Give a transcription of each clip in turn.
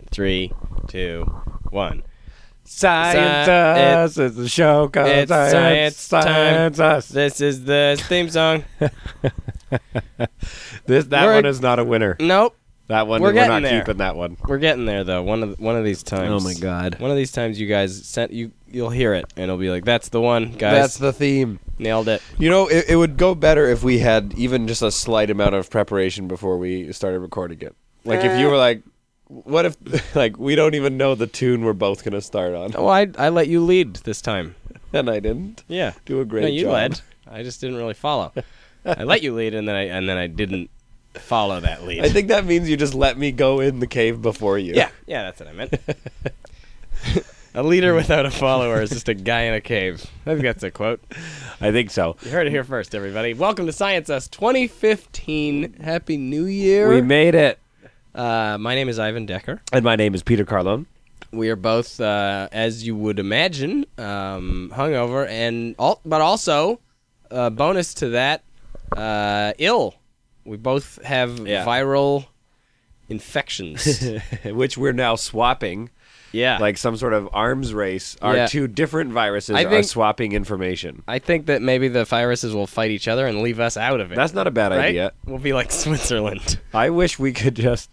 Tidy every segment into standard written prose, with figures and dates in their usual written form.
3, 2, 1. Science is the show called It's Science time. Us. This is the theme song. That one is not a winner. Nope. That one, We're we're not getting there. keeping that one. We're getting there though. One of these times. Oh my God. One of these times, you guys you'll hear it and it'll be like, "That's the one, guys." That's the theme. Nailed it. You know, it would go better if we had even just a slight amount of preparation before we started recording it. Like if you were like, what if like we don't even know the tune we're both gonna start on? Oh, I let you lead this time. And I didn't. Yeah. Do a great No, you job. led. I just didn't really follow. I let you lead, and then I didn't follow that lead. I think that means you just let me go in the cave before you. Yeah, that's what I meant. A leader without a follower is just a guy in a cave. I think that's a quote. I think so. You heard it here first, everybody. Welcome to Science Us 2015. Happy New Year. We made it. My name is Ivan Decker. And my name is Peter Carlone. We are both, as you would imagine, hungover, but also, bonus to that, ill. We both have viral infections. Which we're now swapping. Yeah. Like some sort of arms race. Our two different viruses are swapping information. I think that maybe the viruses will fight each other and leave us out of it. That's not a bad right? idea. We'll be like Switzerland. I wish we could just...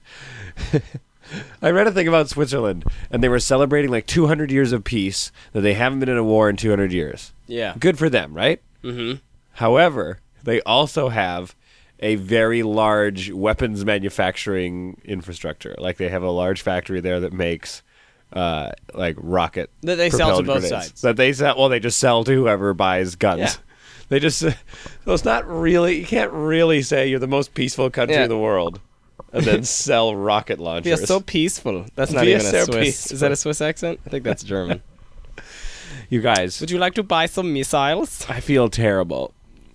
I read a thing about Switzerland, and they were celebrating like 200 years of peace, that they haven't been in a war in 200 years. Yeah. Good for them, right? Mm-hmm. However, they also have a very large weapons manufacturing infrastructure. Like they have a large factory there that makes like rocket that they sell to both grenades. sides. That they sell. Well, they just sell to whoever buys guns. Yeah. They just so it's not really. You can't really say you're the most peaceful country in the world and then sell rocket launchers. Feel so peaceful. That's not even a Swiss. Is that a Swiss accent? I think that's German. You guys, would you like to buy some missiles? I feel terrible.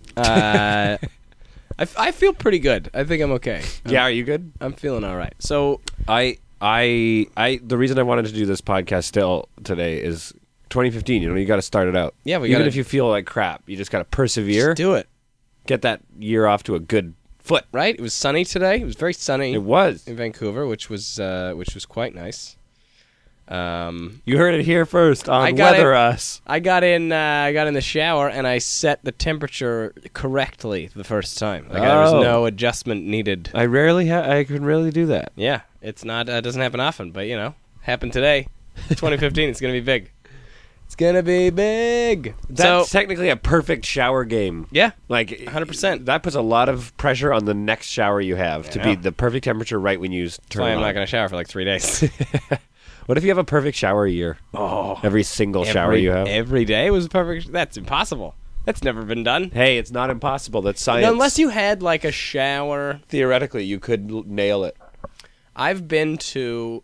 I feel pretty good. I think I'm okay. Yeah, are you good? I'm feeling all right. So I the reason I wanted to do this podcast still today is 2015. You know, you got to start it out. Yeah, even if you feel like crap, you just got to persevere. Just do it. Get that year off to a good foot. Right? It was sunny today. It was very sunny. It was in Vancouver, which was quite nice. You heard it here first on Weather Us. I got in the shower and I set the temperature correctly the first time. Like there was no adjustment needed. I can rarely do that. Yeah, it's not doesn't happen often, but you know, happened today. 2015, it's gonna be big. It's gonna be big. That's technically a perfect shower game. Yeah, like 100%. That puts a lot of pressure on the next shower you have to be the perfect temperature right when you turn That's why I'm not gonna shower for like 3 days. What if you have a perfect shower a year? Oh, every single shower you have. Every day was perfect. That's impossible. That's never been done. Hey, it's not impossible. That's science. No, unless you had like a shower. Theoretically, you could nail it. I've been to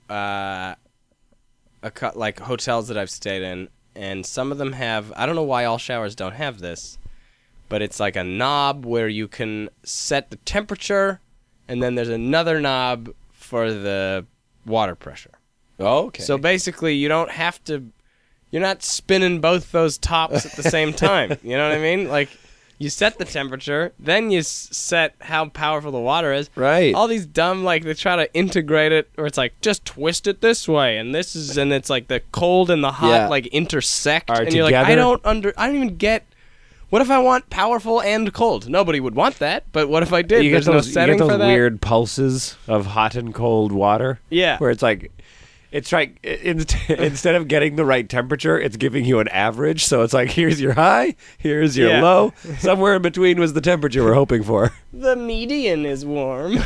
like hotels that I've stayed in, and some of them have. I don't know why all showers don't have this, but it's like a knob where you can set the temperature, and then there's another knob for the water pressure. Oh, okay. So basically, you don't have to. You're not spinning both those tops at the same time. You know what I mean? Like, you set the temperature, then you set how powerful the water is. Right. All these dumb, like, they try to integrate it, or it's like, just twist it this way, and it's like the cold and the hot, like, intersect. Are and together. You're like, I don't even get. What if I want powerful and cold? Nobody would want that, but what if I did? There's no setting for that. Weird pulses of hot and cold water. Yeah. Where it's like. It's like instead of getting the right temperature, it's giving you an average. So it's like, here's your high, here's your low. Somewhere in between was the temperature we're hoping for. The median is warm.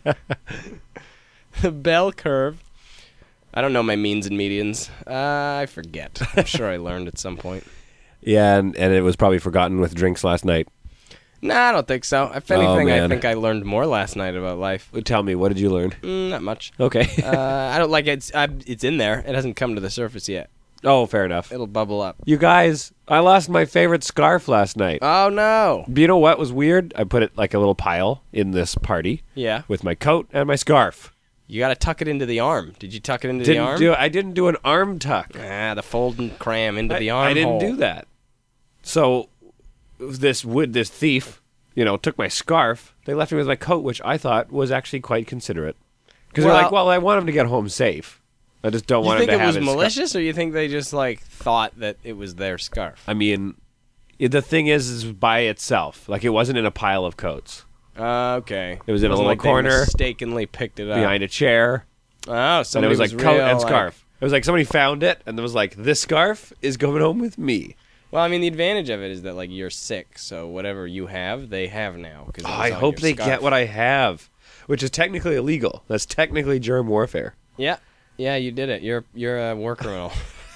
The bell curve. I don't know my means and medians. I forget. I'm sure I learned at some point. Yeah, and it was probably forgotten with drinks last night. Nah, I don't think so. If anything, I think I learned more last night about life. Tell me, what did you learn? Not much. Okay. I don't like it. It's in there. It hasn't come to the surface yet. Oh, fair enough. It'll bubble up. You guys, I lost my favorite scarf last night. Oh, no. You know what was weird? I put it like a little pile in this party. Yeah. With my coat and my scarf. You got to tuck it into the arm. Did you tuck it into the arm? I didn't do an arm tuck. The fold and cram into the arm I didn't hole. do that. So this thief, took my scarf. They left me with my coat, which I thought was actually quite considerate. Because they're like, well, I want him to get home safe. I just don't You want him think to it have was his malicious, or you think they just like thought that it was their scarf? I mean, the thing is by itself. Like, it wasn't in a pile of coats. Okay. It was in a Wasn't little like they corner mistakenly picked it up behind a chair. Oh, And somebody it was like real, coat and like- scarf. It was like somebody found it and it was like, this scarf is going home with me. Well, I mean, the advantage of it is that like you're sick, so whatever you have, they have now. 'Cause it was I on hope your they scarf. get what I have, which is technically illegal. That's technically germ warfare. Yeah, yeah, you did it. You're a war criminal.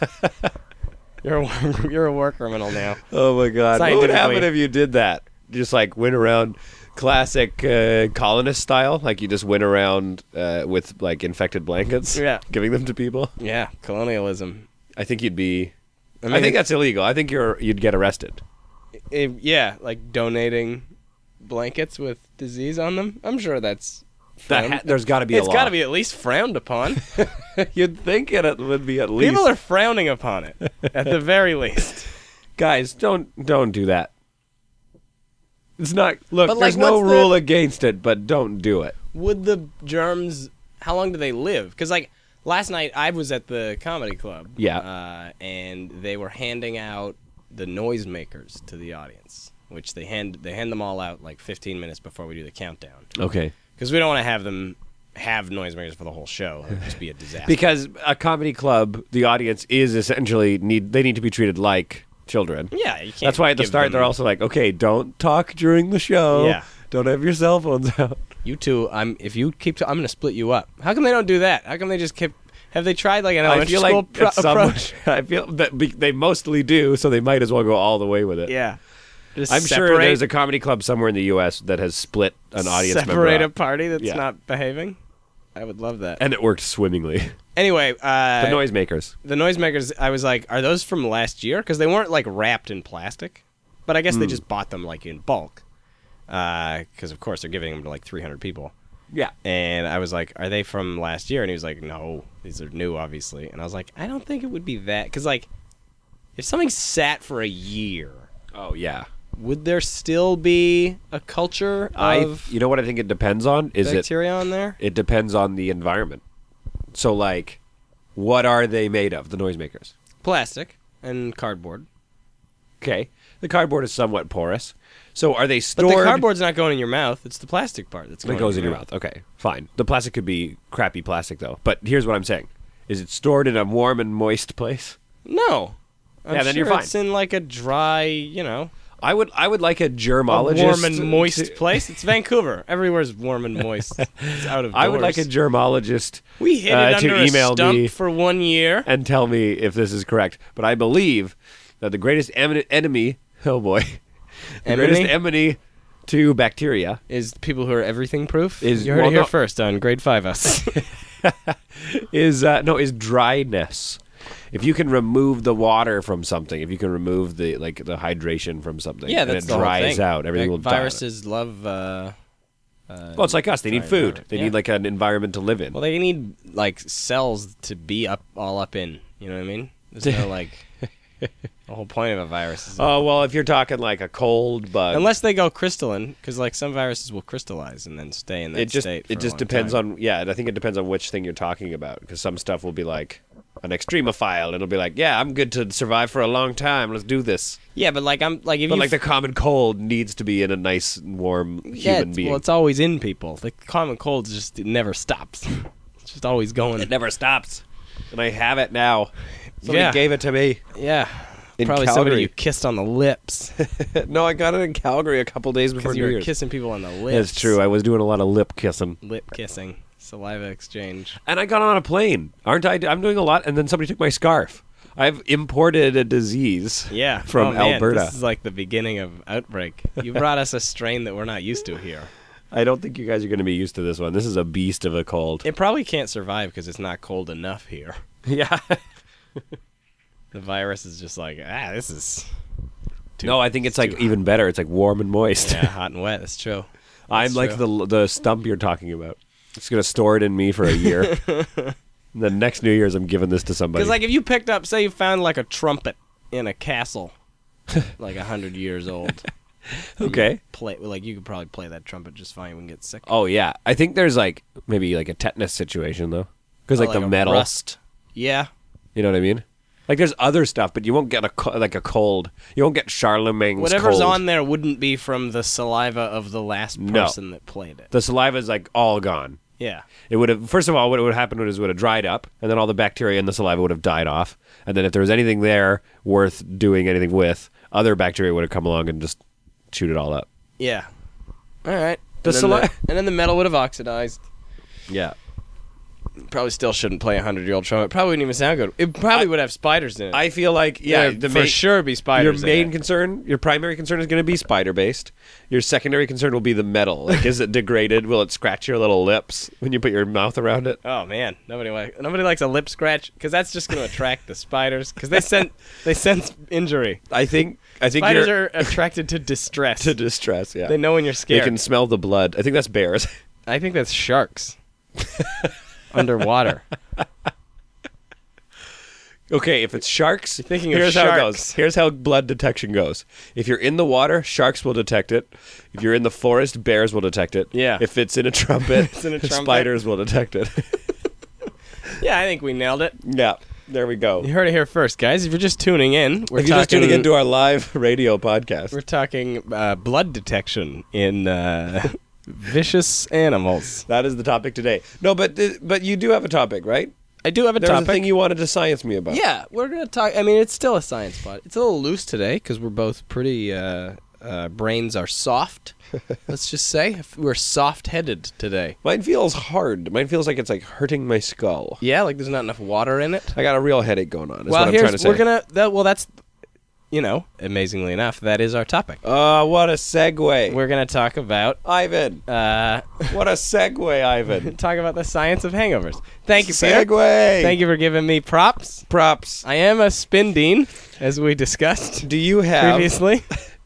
you're a war criminal now. Oh my god! What would happen Scientifically. if you did that? Just like went around classic colonist style, like you just went around with like infected blankets, Yeah. giving them to people. Yeah, colonialism. I think you'd be. I I think that's illegal. I think you'd get arrested. yeah, like donating blankets with disease on them. I'm sure that's. There's got to be a It's law. got to be at least frowned upon. You'd think it would be at least. People are frowning upon it, at the very least. Guys, don't do that. It's not. Look, But, like, there's no what's the- rule against it, but don't do it. Would the germs? How long do they live? Because like last night, I was at the comedy club. Yeah. And they were handing out the noisemakers to the audience, which they hand them all out like 15 minutes before we do the countdown. Okay. Because we don't want to have them have noisemakers for the whole show. It would just be a disaster. Because a comedy club, the audience is essentially they need to be treated like children. yeah, you can't. That's why at the give start them- they're also like, okay, don't talk during the show. Yeah. Don't have your cell phones out. You two, if you keep, I'm gonna split you up. How come they don't do that? How come they just keep? Have they tried like an I elementary feel school like it's approach? I feel that they mostly do, so they might as well go all the way with it. Yeah. Just I'm sure there's a comedy club somewhere in the U.S. that has split an audience member separate a up, party that's Yeah. not behaving. I would love that. and it worked swimmingly. Anyway, The noisemakers. the noisemakers, I was like, are those from last year? Because they weren't like wrapped in plastic, but I guess they just bought them like in bulk. Because of course they're giving them to like 300 people. Yeah. And I was like, are they from last year? And he was like, no, these are new, obviously. And I was like, I don't think it would be that. Because like, if something sat for a year, Oh yeah. would there still be a culture of You know what I think it depends on is bacteria on there? it depends on the environment. So like, what are they made of? The noisemakers. Plastic and cardboard. Okay. The cardboard is somewhat porous. So are they But stored? the cardboard's not going in your mouth. It's the plastic part that's going That goes in your mouth. Okay, fine. The plastic could be crappy plastic though. But here's what I'm saying: is it stored in a warm and moist place? No. I'm Yeah, then sure you're fine. It's in like a dry, I would like a a germologist. warm and moist place. It's Vancouver. Everywhere's warm and moist. It's out of doors. I would like a germologist We hid it to under email a stump me for 1 year. and tell me if this is correct. But I believe that the greatest enemy, oh boy, the greatest enemy to bacteria Is people who are everything proof? Is- You heard well, it here no. first on grade 5 us. is dryness. If you can remove the water from something, if you can remove the hydration from something, yeah, and that's it the whole dries thing. out, everything will die. Viruses love. Well, it's like us. They need dry food. environment. They Yeah. need like an environment to live in. Well, they need like cells to be all up in. You know what I mean? There's no like. The whole point of a virus is Oh well, if you're talking like a cold bug, unless they go crystalline, because like some viruses will crystallize and then stay in that it just state. For a long depends time. on I think it depends on which thing you're talking about because some stuff will be like an extremophile and it'll be like I'm good to survive for a long time. Let's do this. Yeah, but like I'm like if But you like the common cold needs to be in a nice warm human being. well, it's always in people. The common cold just it never stops. It's just always going. It never stops, and I have it now. Somebody Yeah. gave it to me. Yeah, In probably Calgary. somebody you kissed on the lips No, I got it in Calgary a couple days before because New you were Year's. kissing people on the lips. It's true. I was doing a lot of lip kissing. Lip kissing, saliva exchange. And I got on a plane. Aren't I? I'm doing a lot. And then somebody took my scarf. I've imported a disease Yeah, from oh, man, Alberta. This is like the beginning of outbreak. You brought us a strain that we're not used to here. I don't think you guys are going to be used to this one. This is a beast of a cold. It probably can't survive because it's not cold enough here. Yeah. The virus is just like, this is too, No, I think it's like too even better. It's like warm and moist. yeah, hot and wet. That's true. I'm like the stump you're talking about. It's going to store it in me for a year. And the next New Year's, I'm giving this to somebody. Because like if you picked up, say you found like a trumpet in a castle, like 100 years old. and Okay. you play like you could probably play that trumpet just fine. You wouldn't get sick. Oh yeah, I think there's like maybe like a tetanus situation though, because Oh, like the a metal. rust. Yeah. You know what I mean? Like there's other stuff, but you won't get a cold. You won't get Charlemagne's Whatever's cold. on there wouldn't be from the saliva of the last person that played it. The saliva is like all gone. Yeah. It would have. First of all, what would have happened is it would have dried up, and then all the bacteria in the saliva would have died off. And then if there was anything there worth doing anything with, other bacteria would have come along and just chewed it all up. Yeah. All right. The and then the metal would have oxidized. Yeah. Probably still shouldn't play a 100-year-old drum. It probably wouldn't even sound good. It probably would have spiders in it. I feel like There'd for sure be spiders. Your main concern, your primary concern is going to be spider based. Your secondary concern will be the metal. Like, is it degraded? Will it scratch your little lips when you put your mouth around it? Oh man, nobody likes a lip scratch because that's just going to attract the spiders because they sense injury. I think Spiders are attracted to distress. to distress. Yeah, They know when you're scared. They can smell the blood. I think that's bears. I think that's sharks. Underwater. Okay, if it's sharks, thinking of here's how it sharks. goes. Here's how blood detection goes. If you're in the water, sharks will detect it. If you're in the forest, bears will detect it. Yeah. If it's in a trumpet, spiders will detect it. Yeah, I think we nailed it. Yeah, there we go. You heard it here first, guys. If you're just tuning in, If you're just tuning into our live radio podcast, we're talking blood detection in vicious animals. that is the topic today. No, but you do have a topic, right? I do have a There was topic. a thing you wanted to science me about. Yeah, we're going to talk. I mean, it's still a science pod. It's a little loose today because we're both pretty, brains are soft. Let's just say. We're soft-headed today. Mine feels hard. Mine feels like it's like hurting my skull. Yeah, like there's not enough water in it. I got a real headache going on. Is well, what I'm trying to say. we're going to, that's, amazingly enough, that is our topic. What a segue. We're going to talk about, Ivan. What a segue, Ivan. talk about the science of hangovers. Thank you, Peter. Segue. Thank you for giving me props. Props. I am a spin dean, as we discussed Do you have... previously.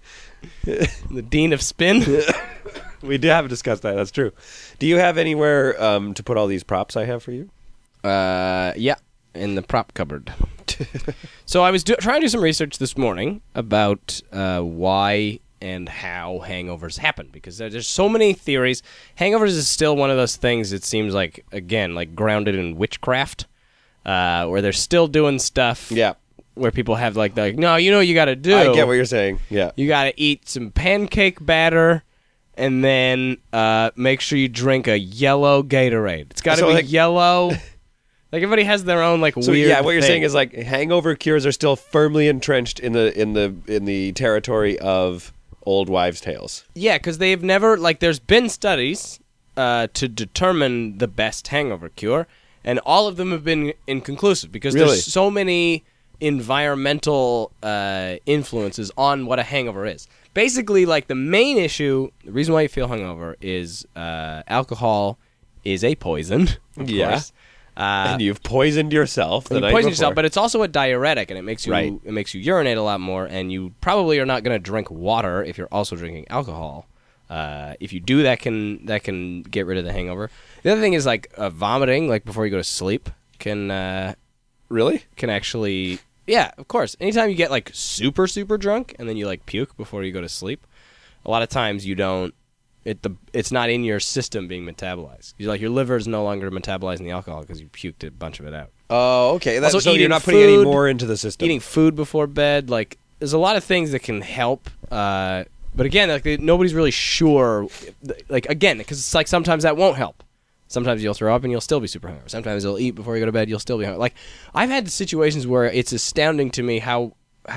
The dean of spin. We have discussed that. That's true. Do you have anywhere to put all these props I have for you? Yeah, in the prop cupboard. So I was trying to do some research this morning about why and how hangovers happen, because there's so many theories. Hangovers is still one of those things, it seems like, again, like grounded in witchcraft, where they're still doing stuff Yeah. where people have like no, you know what you got to do. I get what you're saying. Yeah. You got to eat some pancake batter and then make sure you drink a yellow Gatorade. It's got to So, be like- yellow. Like everybody has their own like So weird yeah, what you're thing. saying is like hangover cures are still firmly entrenched in the territory of old wives' tales. Yeah, because they've never, like, there's been studies to determine the best hangover cure, and all of them have been inconclusive because Really? there's so many environmental influences on what a hangover is. Basically, like, the main issue, the reason why you feel hungover is alcohol is a poison, of Yeah. course. And you've poisoned yourself the You night poison before. yourself, but it's also a diuretic, and it makes you Right. it makes you urinate a lot more, and you probably are not going to drink water if you're also drinking alcohol. If you do, that can get rid of the hangover. The other thing is like vomiting, like before you go to sleep, can Really? actually, yeah, of course. Anytime you get like super drunk and then you like puke before you go to sleep, a lot of times you don't. It's not in your system being metabolized. You're like your liver is no longer metabolizing the alcohol because you puked a bunch of it out. Oh, okay. Also, So you're eating not putting any food, more into the system. Eating food before bed, like there's a lot of things that can help. But again, like nobody's really sure. Like again, because it's like sometimes that won't help. Sometimes you'll throw up and you'll still be super hungover. Sometimes you'll eat before you go to bed, you'll still be hungover. Like I've had situations where it's astounding to me how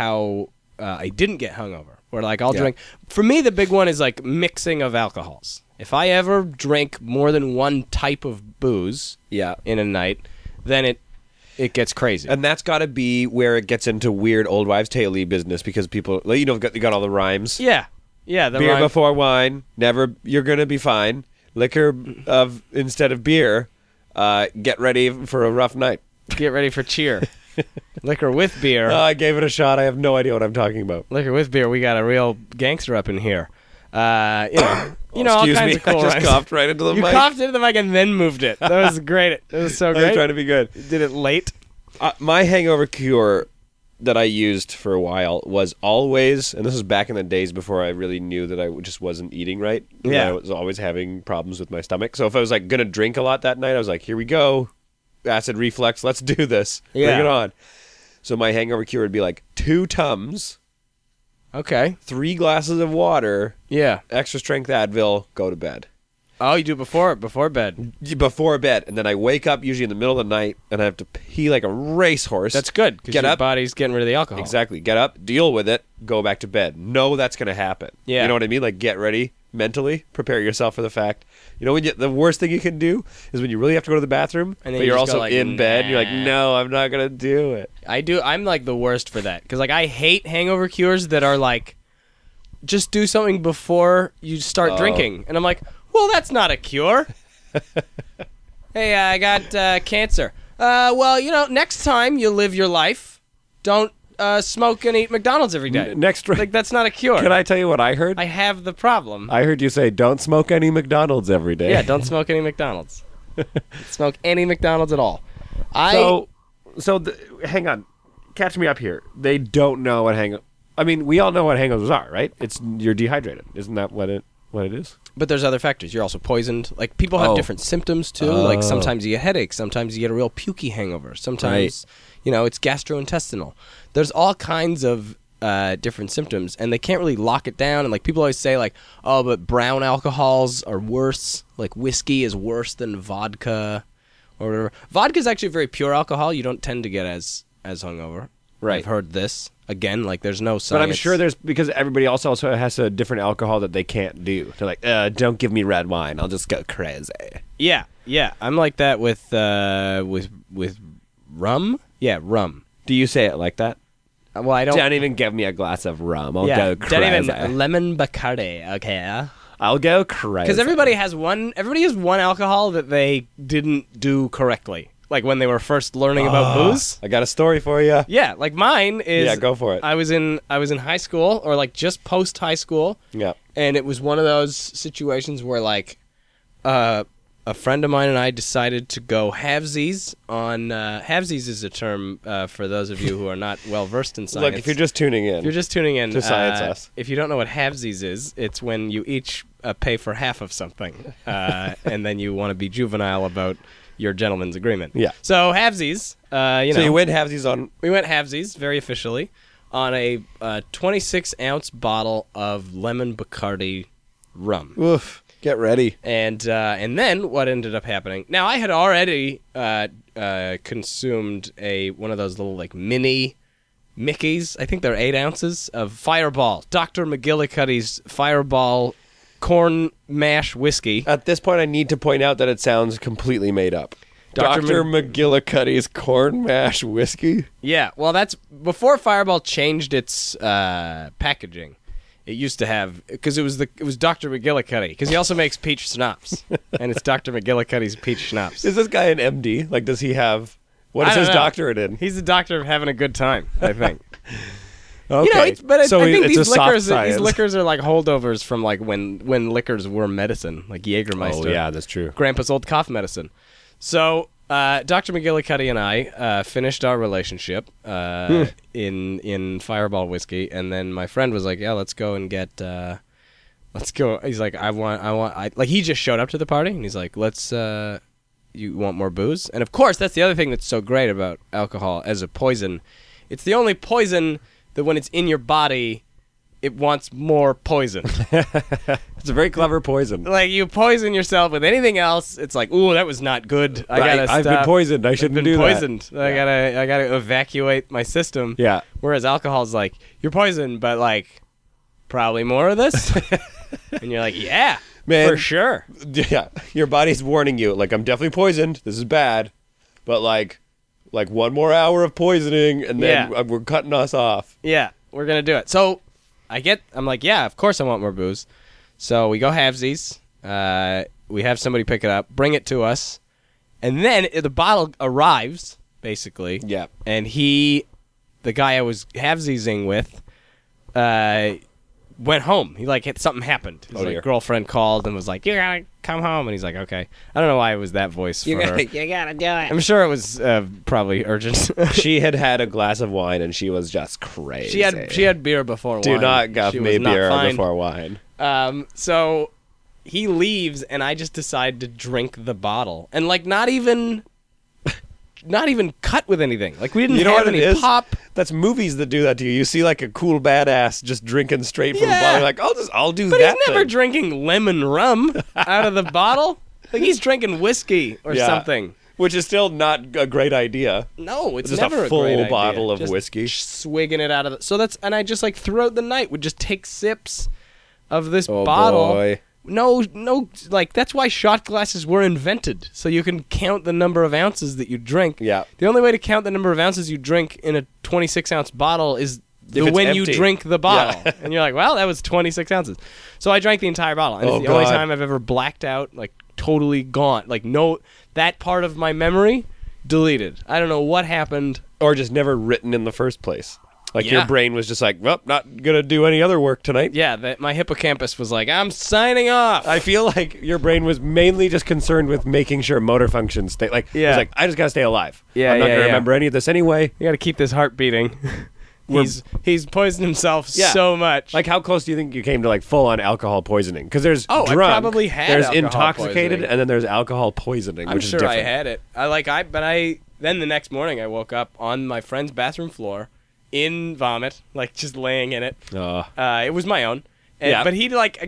I didn't get hungover. Where like I'll drink. For me, the big one is like mixing of alcohols. If I ever drink more than one type of booze Yeah. in a night, then it gets crazy. And that's got to be where it gets into weird old wives' tale-y business because people, you know, you got all the rhymes. Yeah. The Beer rhyme- before wine, never. You're gonna be fine. Liquor instead of beer. Get ready for a rough night. Get ready for cheer. Liquor with beer. I gave it a shot. I have no idea what I'm talking about. Liquor with beer. We got a real gangster up in here. You know, all Excuse kinds me. of cool I just rhymes. coughed right into the You mic. coughed into the mic and then moved it. That was great. That was so I was great. trying to be good. Did it late. My hangover cure that I used for a while was always, and this was back in the days before I really knew that I just wasn't eating right. Yeah. I was always having problems with my stomach. So if I was like going to drink a lot that night, I was like, here we go. acid reflux. Let's do this. Yeah. Bring it on. So my hangover cure would be like 2 Tums, Okay. 3 glasses of water, Yeah. extra strength Advil, go to bed. Oh, you do before bed. Before bed, and then I wake up usually in the middle of the night, and I have to pee like a racehorse. That's good because Get your up. body's getting rid of the alcohol. Exactly. Get up, deal with it, go back to bed. Know that's going to happen. Yeah. You know what I mean? Like, get ready mentally, prepare yourself for the fact. You know, the worst thing you can do is when you really have to go to the bathroom, And then but you you're just go also like, in bed, and you're like, nah. no, I'm not going to do it. I do. I'm like the worst for that because like I hate hangover cures that are like, just do something before you start drinking, and I'm like, well, that's not a cure. Hey, I got cancer. Well, you know, next time you live your life, don't smoke and eat McDonald's every day. Next, Like that's not a cure. can I tell you what I heard? I have the problem. I heard you say, don't smoke any McDonald's every day. Yeah, don't smoke any McDonald's. Smoke any McDonald's at all. Hang on. Catch me up here. They don't know what I mean, we all know what hangovers are, right? It's you're dehydrated. Isn't that what it is? But there's other factors. You're also poisoned. Like people have Oh. different symptoms too. Like sometimes you get headaches. Sometimes you get a real pukey hangover. Sometimes, you know, it's gastrointestinal. There's all kinds of different symptoms, and they can't really lock it down. And like people always say, like, oh, but brown alcohols are worse. Like whiskey is worse than vodka, or whatever. Vodka is actually a very pure alcohol. You don't tend to get as hungover. Right. I've heard this. Again, like there's no science. But I'm sure there's because everybody else also has a different alcohol that they can't do. They're like, don't give me red wine. I'll just go crazy. Yeah. I'm like that with rum. Yeah, rum. Do you say it like that? Well, I don't. Don't even give me a glass of rum. I'll go crazy. Don't even lemon Bacardi. Okay. I'll go crazy. Because everybody has one alcohol that they didn't do correctly. Like when they were first learning about booze. I got a story for you. Yeah, like mine is. Yeah, go for it. I was in high school or like just post high school. Yeah. And it was one of those situations where like a friend of mine and I decided to go halvesies on halvesies is a term for those of you who are not well versed in science. Look, if you're just tuning in. to Science Us. If you don't know what halvesies is, it's when you each pay for half of something, and then you want to be juvenile about your gentleman's agreement. Yeah. So halvesies, So you win halvesies on. we went halvesies very officially on a 26-ounce bottle of lemon Bacardi rum. Oof. Get ready. And then what ended up happening? Now I had already consumed one of those little like mini Mickeys. I think they're 8 ounces of Fireball, Dr. McGillicuddy's Fireball corn mash whiskey. At this point, I need to point out that it sounds completely made up. Dr. Dr. McGillicuddy's corn mash whiskey. Yeah, well that's before Fireball changed its packaging. It used to have because it was Dr. McGillicuddy because he also makes peach schnapps and it's Dr. McGillicuddy's peach schnapps. Is this guy an MD? Like, does he have? What is I don't his know. doctorate in? He's the doctor of having a good time, I think. Okay. You know, I think it's a these soft liquors science. are like holdovers from like when liquors were medicine, like Jägermeister. Oh yeah, that's true. Grandpa's old cough medicine. So Dr. McGillicuddy and I finished our relationship in Fireball whiskey, and then my friend was like, "Yeah, let's go and get." Let's go. He's like, like he just showed up to the party, and he's like, "Let's." You want more booze? And of course, that's the other thing that's so great about alcohol as a poison. It's the only poison that when it's in your body, it wants more poison. It's a very clever poison. Like you poison yourself with anything else, it's like, ooh, that was not good. I gotta I've stop. been poisoned. I shouldn't I've been do poisoned. that. I gotta evacuate my system. Yeah. Whereas alcohol is like, you're poisoned, but like, probably more of this. And you're like, yeah, Man. for sure. Yeah. Your body's warning you. Like, I'm definitely poisoned. This is bad. But like 1 more hour of poisoning, and then Yeah. we're cutting us off. Yeah, we're gonna do it. So I'm like, yeah, of course I want more booze. So we go halvesies. We have somebody pick it up, bring it to us, and then the bottle arrives basically. Yeah. And the guy I was halvesiesing with, went home. He like something happened. His dear. girlfriend called and was like, "You gotta come home," and he's like, "Okay." I don't know why it was that voice for her. You gotta do it. I'm sure it was probably urgent. She had had a glass of wine, and she was just crazy. She had beer before Do wine. not guff She me was not beer fine. before wine. So he leaves, and I just decide to drink the bottle, and like not even not even cut with anything. Like we didn't You know have what it any is? pop. That's movies that do that to you. You see like a cool badass just drinking straight from a Yeah. bottle. You're like, I'll do But that. he's never thing. drinking lemon rum out of the bottle. Like he's drinking whiskey or Yeah. something. Which is still not a great idea. No, it's Just never a full great idea. bottle of Just whiskey. swigging it out of the. So that's and I just like throughout the night would just take sips of this Oh bottle. boy. No, like that's why shot glasses were invented, so you can count the number of ounces that you drink. Yeah. The only way to count the number of ounces you drink in a 26-ounce bottle is If it's when you empty. drink the bottle, Yeah. and you're like, well, that was 26 ounces. So I drank the entire bottle, and Oh, it's the only God. time I've ever blacked out, like totally gone, like no, that part of my memory deleted. I don't know what happened. Or just never written in the first place. Like your Yeah. brain was just like, well, not gonna do any other work tonight. Yeah, my hippocampus was like, I'm signing off. I feel like your brain was mainly just concerned with making sure motor functions stay. Like, it Yeah. was like, I just gotta stay alive. Yeah, I'm not yeah, gonna yeah. remember any of this anyway. You got to keep this heart beating. He's poisoned himself Yeah. so much. Like, how close do you think you came to like full on alcohol poisoning? Because there's Oh, I drunk, probably had there's alcohol intoxicated, poisoning. and then there's alcohol poisoning, I'm which sure is I different. had it. Then the next morning I woke up on my friend's bathroom floor in vomit, like just laying in it. It was my own. Yeah. But he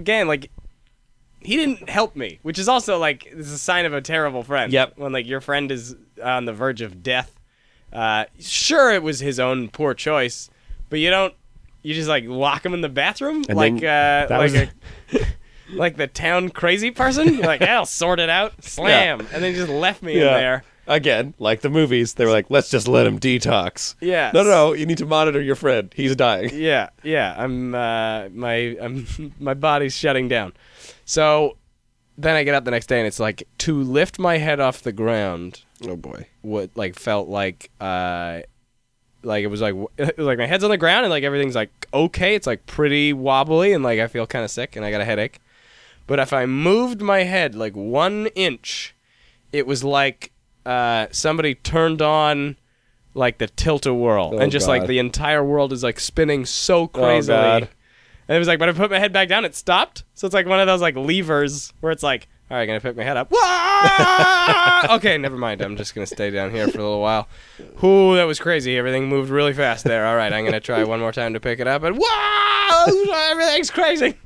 he didn't help me, which is also like this is a sign of a terrible friend. Yep. When like your friend is on the verge of death. Sure, it was his own poor choice, but you just like lock him in the bathroom And like then that was- like the town crazy person. You're like, I'll sort it out, slam, and then he just left me in Yeah. there. Again, like the movies, they were like, let's just let him detox. Yeah. No, you need to monitor your friend. He's dying. Yeah. I'm my body's shutting down. So then I get up the next day and it's like to lift my head off the ground. Oh boy. What like felt like it was like my head's on the ground and like everything's like okay. It's like pretty wobbly and like I feel kind of sick and I got a headache. But if I moved my head like 1 inch, it was like somebody turned on like the tilt-a-whirl Oh, and just like God. the entire world is like spinning so crazily. God. And it was like, but I put my head back down, it stopped. So it's like one of those like levers where it's like, all right, gonna pick my head up. Wah! Okay, never mind. I'm just gonna stay down here for a little while. Ooh, that was crazy. Everything moved really fast there. All right, I'm gonna try one more time to pick it up. And wow, everything's crazy.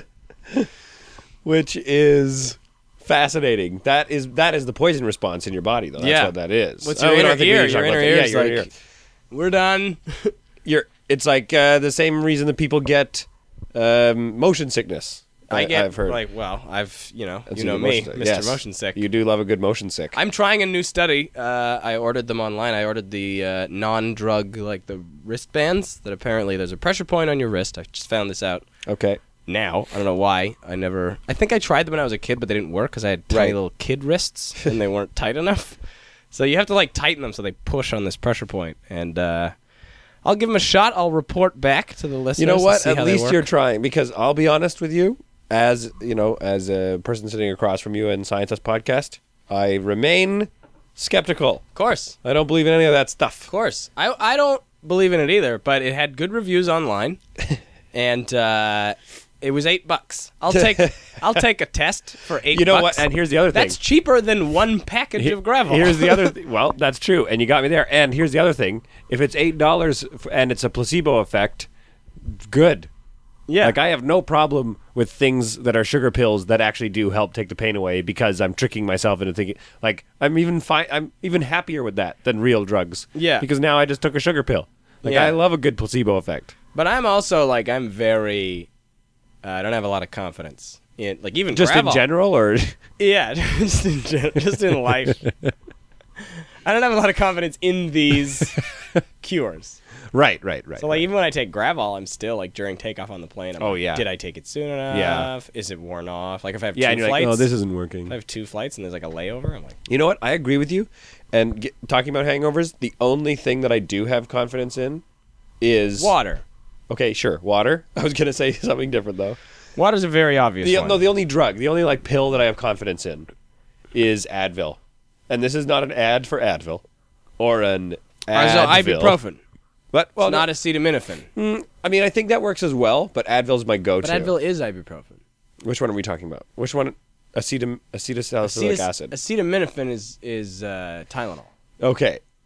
Which is fascinating. That is the poison response in your body, though. That's Yeah. what that is. What's Oh, your we don't inner think we need ear? to talk Your about inner that. ear Yeah, is your like, inner ear. we're done. It's like the same reason that people get motion sickness. I've heard. like, well, I've you know That's me, motion sick. Mr. Yes. Motion Sick. You do love a good motion sick. I'm trying a new study. I ordered them online. I ordered the non-drug, like the wristbands. That apparently there's a pressure point on your wrist. I just found this out Okay. now. I don't know why. I think I tried them when I was a kid, but they didn't work because I had tiny Right. little kid wrists and they weren't tight enough. So you have to like tighten them so they push on this pressure point. And I'll give them a shot. I'll report back to the listeners. You know to what? see At how they least work. you're trying, because I'll be honest with you, as a person sitting across from you in Scientist Podcast, I remain skeptical. Of course. I don't believe in any of that stuff. Of course. I don't believe in it either, but it had good reviews online. And it was $8. I'll take a test for $8. You know what? And here's the other thing. That's cheaper than one package of gravel. Here's the other well, that's true, and you got me there. And here's the other thing. If it's $8 and it's a placebo effect, good. yeah. Like, I have no problem with things that are sugar pills that actually do help take the pain away, because I'm tricking myself into thinking, like, I'm even happier with that than real drugs. Yeah. Because now I just took a sugar pill. Like, Yeah. I love a good placebo effect. But I'm also like I'm very. I don't have a lot of confidence in like even Just gravel. in general, or Yeah, just in life. I don't have a lot of confidence in these cures. right. So like even when I take Gravol, I'm still like during takeoff on the plane. I'm Oh, like, yeah. Did I take it soon enough? Yeah. Is it worn off? Like if I have yeah, two and you're flights, like, oh, this isn't working. if I have 2 flights and there's like a layover, I'm like, You know what? I agree with you. And talking about hangovers, the only thing that I do have confidence in is water. Okay, sure, water. I was gonna say something different though. Water's a very obvious one. The only drug, the only like pill that I have confidence in, is Advil, and this is not an ad for Advil, or an Advil. So ibuprofen. But Well, not acetaminophen. I mean, I think that works as well. But Advil's my go-to. But Advil is ibuprofen. Which one are we talking about? Which one? Acetylsalicylic acid. Acetaminophen is Tylenol. Okay.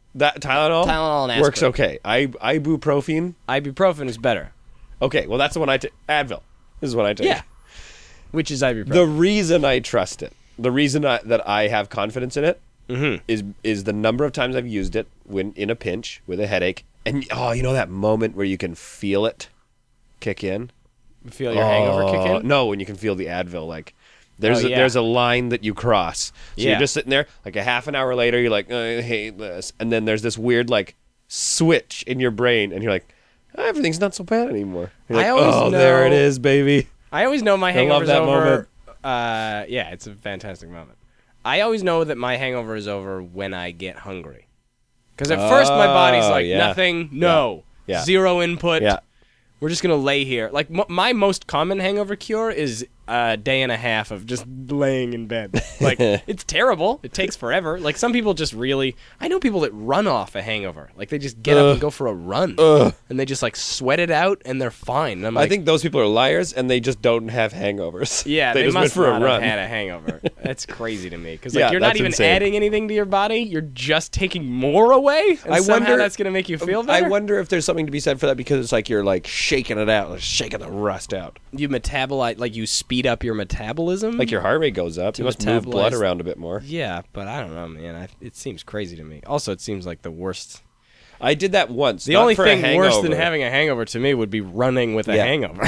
That Tylenol? Tylenol and aspirin. Works okay. Ibuprofen? Ibuprofen is better. Okay, well, that's the one I take. Advil. This is what I take. Yeah. Which is ibuprofen. The reason I trust it, the reason that I have confidence in it, Mm-hmm. is the number of times I've used it when in a pinch with a headache. And, you know that moment where you can feel it kick in? Feel your hangover kick in? No, when you can feel the Advil, like... There's a line that you cross. So you're just sitting there, like a half an hour later, you're like, I hate this. And then there's this weird, like, switch in your brain, and you're like, everything's not so bad anymore. You're like, I always know, there it is, baby. I always know my hangover's that over. moment. Yeah, it's a fantastic moment. I always know that my hangover is over when I get hungry. Because at first my body's like, nothing, no, Yeah. zero input. Yeah. We're just going to lay here. Like, my most common hangover cure is a day and a half of just laying in bed. Like, it's terrible. It takes forever. Like, some people just really... I know people that run off a hangover. Like, they just get up and go for a run. And they just, like, sweat it out, and they're fine. And I'm like, I think those people are liars, and they just don't have hangovers. yeah, they just must went for not a run. have had a hangover. That's crazy to me. Because, Yeah, like, you're not that's even insane. adding anything to your body. You're just taking more away. And I somehow wonder- that's going to make you feel better. I wonder if there's something to be said for that, because it's like you're, like, shaking it out, like, shaking the rust out. You metabolize... Like, you speed up your metabolism. Like your heart rate goes up. To You must move blood metabolize- around a bit more. Yeah, but I don't know, man. It seems crazy to me. Also, it seems like the worst. I did that once. The not only for a thing worse than hangover. having a hangover to me would be running with a Yeah. hangover.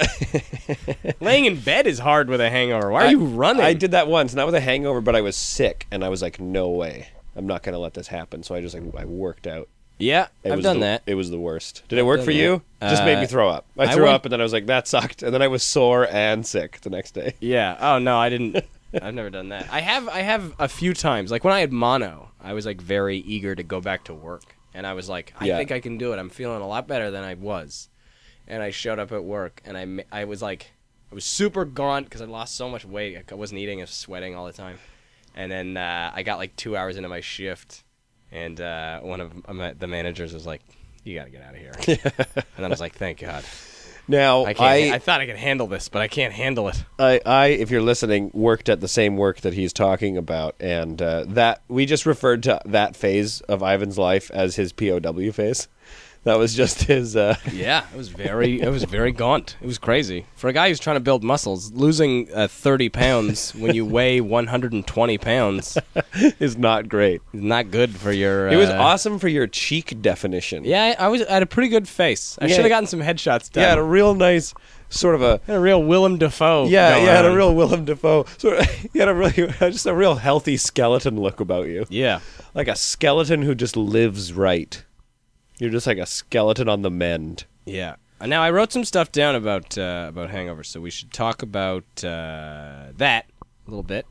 That- Laying in bed is hard with a hangover. Why are you running? I did that once, not with a hangover, but I was sick, and I was like, no way. I'm not going to let this happen. So I just, like, I worked out. Yeah, It I've was done the- that. It was the worst. Did it work done for you? that. Just made me throw up. I I threw went- up, and then I was like, that sucked. And then I was sore and sick the next day. Yeah. Oh no, I didn't. I've never done that. I have a few times. Like when I had mono, I was like very eager to go back to work, and I was like, I Yeah. think I can do it. I'm feeling a lot better than I was, and I showed up at work, and I was like, I was super gaunt because I lost so much weight. I wasn't eating, I was sweating all the time, and then I got like 2 hours into my shift, and one of the managers was like, "You got to get out of here," and then I was like, "Thank God." Now, I thought I could handle this, but I can't handle it. I, if you're listening, worked at the same work that he's talking about, and that we just referred to that phase of Ivan's life as his POW phase. That was just his. Yeah, it was very gaunt. It was crazy for a guy who's trying to build muscles. Losing 30 pounds when you weigh 120 pounds is not great. is not good for your. It was awesome for your cheek definition. Yeah, I had a pretty good face. I Yeah. should have gotten some headshots done. Yeah, had a real nice sort of a. Had a real Willem Dafoe. Yeah, going you had a on. real Willem Dafoe. Sort of, you had a really just a real healthy skeleton look about you. Yeah. Like a skeleton who just lives right. You're just like a skeleton on the mend. Yeah. Now I wrote some stuff down about hangovers, so we should talk about that a little bit,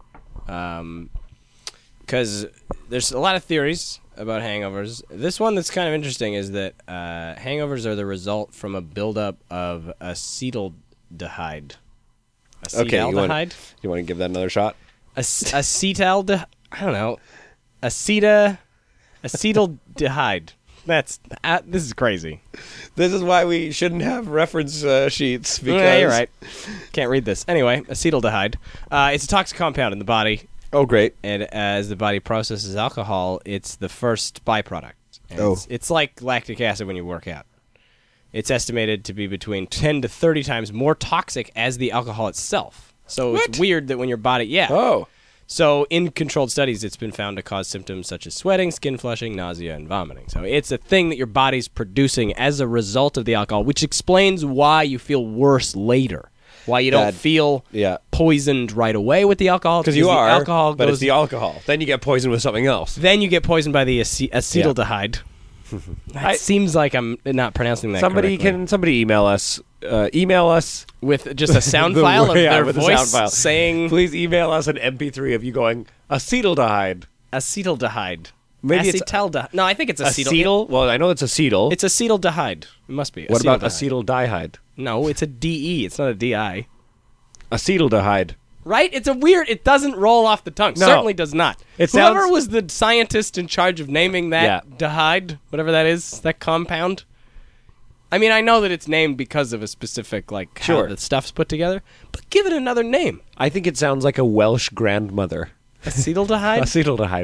because there's a lot of theories about hangovers. This one that's kind of interesting is that hangovers are the result from a buildup of acetaldehyde. Okay, Acetaldehyde? you want to give that another shot? Acetaldehyde. I don't know. Acetaldehyde. This is crazy. This is why we shouldn't have reference sheets. Because Yeah, you're right. Can't read this. Anyway, acetaldehyde. It's a toxic compound in the body, Oh, great. and as the body processes alcohol, it's the first byproduct. And Oh. it's like lactic acid when you work out. It's estimated to be between 10 to 30 times more toxic as the alcohol itself. So it's weird that when your body... Yeah. Oh, So in controlled studies, it's been found to cause symptoms such as sweating, skin flushing, nausea, and vomiting. So it's a thing that your body's producing as a result of the alcohol, which explains why you feel worse later. Why you don't feel poisoned right away with the alcohol. because you are, the alcohol but goes, it's the alcohol. Then you get poisoned with something else. Then you get poisoned by the acetaldehyde. It seems like I'm not pronouncing that correctly. Somebody email us. Email us With just a sound The- file of yeah, their with a sound voice file. saying Please email us an MP3 of you going acetaldehyde. acetaldehyde. Maybe it's acetaldehyde. No, I think it's acetal. Well, I know it's acetal. It's acetaldehyde. It must be. What about acetaldehyde? acetaldehyde? No, it's a DE. It's not a DI. Acetaldehyde. Right? It's a weird... It doesn't roll off the tongue. No. Certainly does not. It Whoever sounds- was the scientist in charge of naming that dehyde, whatever that is, that compound... I mean, I know that it's named because of a specific, like, how Sure. the stuff's put together, but give it another name. I think it sounds like a Welsh grandmother. Acetaldehyde? Acetaldehyde.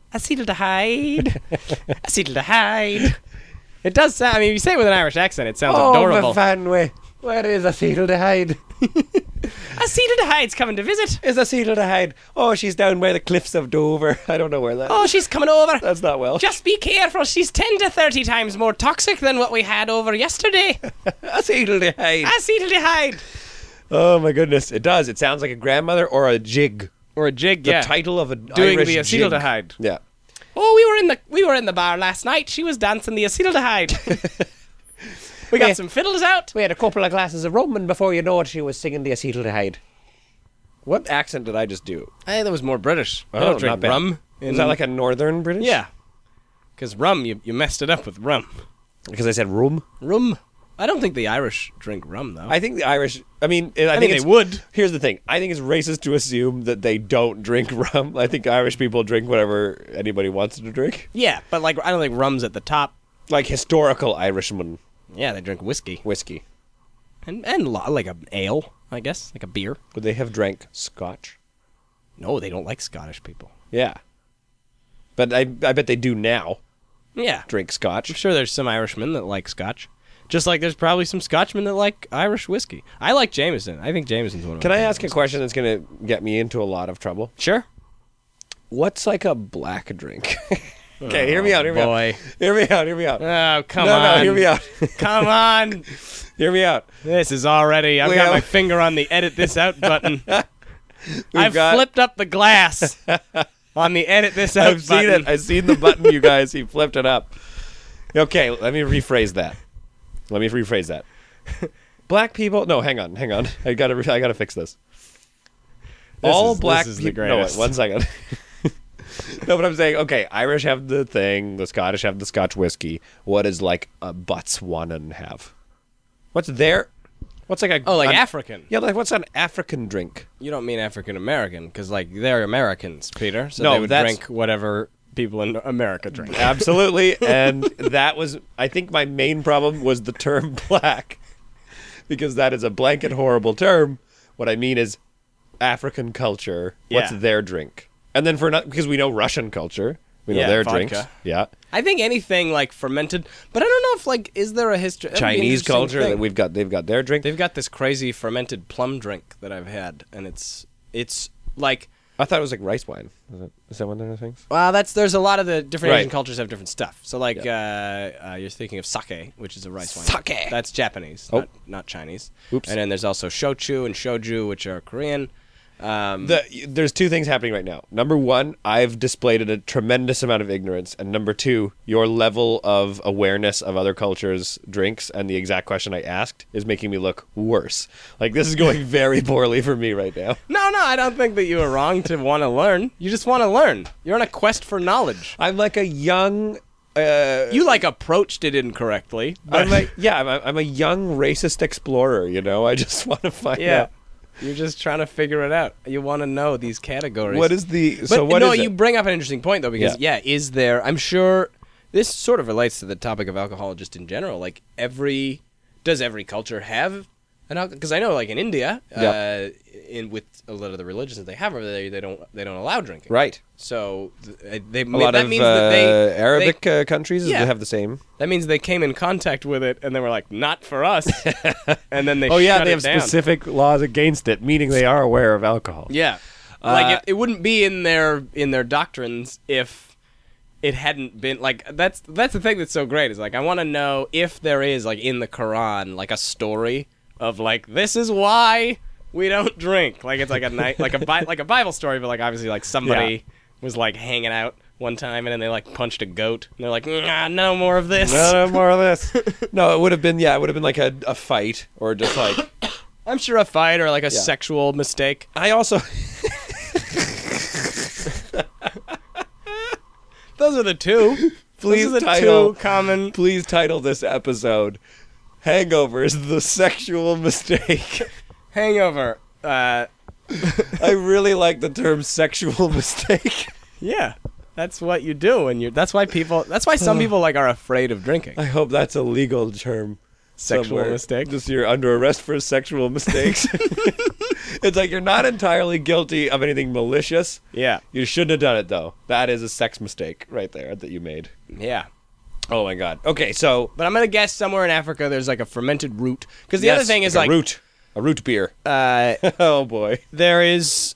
acetaldehyde, acetaldehyde. It does sound. I mean, if you say it with an Irish accent, it sounds adorable. Oh, Fanway, where is acetaldehyde? Acetaldehyde's coming to visit. Is acetaldehyde? Oh, she's down by the cliffs of Dover. I don't know where that. Oh, she's coming over. That's not Welsh. Just be careful. She's 10 to 30 times more toxic than what we had over yesterday. Acetaldehyde. Acetaldehyde. Oh my goodness, it does. It sounds like a grandmother or a jig. Or a jig, The yeah. title of a Doing Irish the jig. acetaldehyde. Yeah. Oh, we were in the bar last night. She was dancing the acetaldehyde. We got some fiddles out. We had a couple of glasses of rum, and before you know it, she was singing the acetaldehyde. What accent did I just do? Hey, that was more British. I Oh, don't not drink bad. rum. Is that like a northern British? Yeah. Because rum, you messed it up with rum. Because I said rum. Rum. I don't think the Irish drink rum, though. I think the Irish. I mean, I think they would. Here's the thing. I think it's racist to assume that they don't drink rum. I think Irish people drink whatever anybody wants to drink. Yeah, but like I don't think rum's at the top. Like historical Irishmen. Yeah, they drink whiskey. Whiskey. And like an ale, I guess. Like a beer. Would they have drank Scotch? No, they don't like Scottish people. Yeah. But I bet they do now. Yeah. Drink Scotch. I'm sure there's some Irishmen that like Scotch. Just like there's probably some Scotchmen that like Irish whiskey. I like Jameson. I think Jameson's one of my Can I favorite ask a question that's going to get me into a lot of trouble? Sure. What's like a black drink? Okay, hear me out. Hear me boy. out. Hear me out. Hear me out. Oh, come No, on. hear me out. Come on. Hear me out. This is already... I've got my finger on the edit this out button. I've flipped up the glass on the edit this out I've button. seen it. I've seen the button, you guys. He flipped it up. Okay, let me rephrase that. Black people... No, hang on. I gotta fix this. Black this is the people... No, wait, greatest. 1 second. No, but I'm saying, okay, Irish have the thing, the Scottish have the Scotch whiskey. What does, like, a Botswanan have? What's like a... Oh, like African. Yeah, like, what's an African drink? You don't mean African American, because like they're Americans, Peter. So No, they would that's- drink whatever people in America drink. Absolutely, and that was... I think my main problem was the term black, because that is a blanket horrible term. What I mean is African culture, what's Yeah. their drink? And then because we know Russian culture, we know Yeah, their vodka. drinks. Yeah. I think anything like fermented, but I don't know if like is there a history? That'd be an Chinese interesting culture thing. that they've got their drink. They've got this crazy fermented plum drink that I've had, and it's like I thought it was like rice wine. Is that one of the things? well, there's a lot of the different Right. Asian cultures have different stuff. So like you're thinking of sake, which is a rice wine. Sake. That's Japanese, Oh. not Chinese. Oops. And then there's also shochu and shoju, which are Korean. There's two things happening right now. Number one, I've displayed a tremendous amount of ignorance, and number two, your level of awareness of other cultures' drinks and the exact question I asked is making me look worse. Like this is going very poorly for me right now. No, I don't think that you were wrong to want to learn. You just want to learn. You're on a quest for knowledge. I'm like a young. You like approached it incorrectly. But I'm a young racist explorer. You know, I just want to find yeah. out. You're just trying to figure it out. You want to know these categories. What is the... But So what no, is it? you bring up an interesting point, though, because, is there... I'm sure this sort of relates to the topic of alcohol just in general. Like, does every culture have an alcohol? Because I know, like, in India, with a lot of the religions that they have over there, they don't allow drinking. Right. So A lot that of means that they... Arabic countries Yeah. have the same. That means they came in contact with it, and they were like, not for us. And then they Oh yeah, shut they it have down. specific laws against it, meaning they are aware of alcohol. Yeah, like it wouldn't be in their doctrines if it hadn't been like that's the thing that's so great is like I want to know if there is like in the Quran like a story of like this is why we don't drink, like it's like a night like a Bible story, but like obviously like somebody was like hanging out one time and then they like punched a goat and they're like no more of this. No more of this. No, it would have been like a fight or just like I'm sure a fight or like a sexual mistake. I also Those are the two. Please Those are the title- two common. please title this episode Hangovers, the Sexual Mistake. Hangover. I really like the term sexual mistake. Yeah, that's what you do, and that's why some people like are afraid of drinking. I hope that's a legal term. Sexual somewhere. mistake. Just you're under arrest for sexual mistakes. It's like you're not entirely guilty of anything malicious. Yeah. You shouldn't have done it, though. That is a sex mistake right there that you made. Yeah. Oh, my God. Okay, so... But I'm going to guess somewhere in Africa there's like a fermented root. Because the other thing is like... A root beer. Oh, boy. There is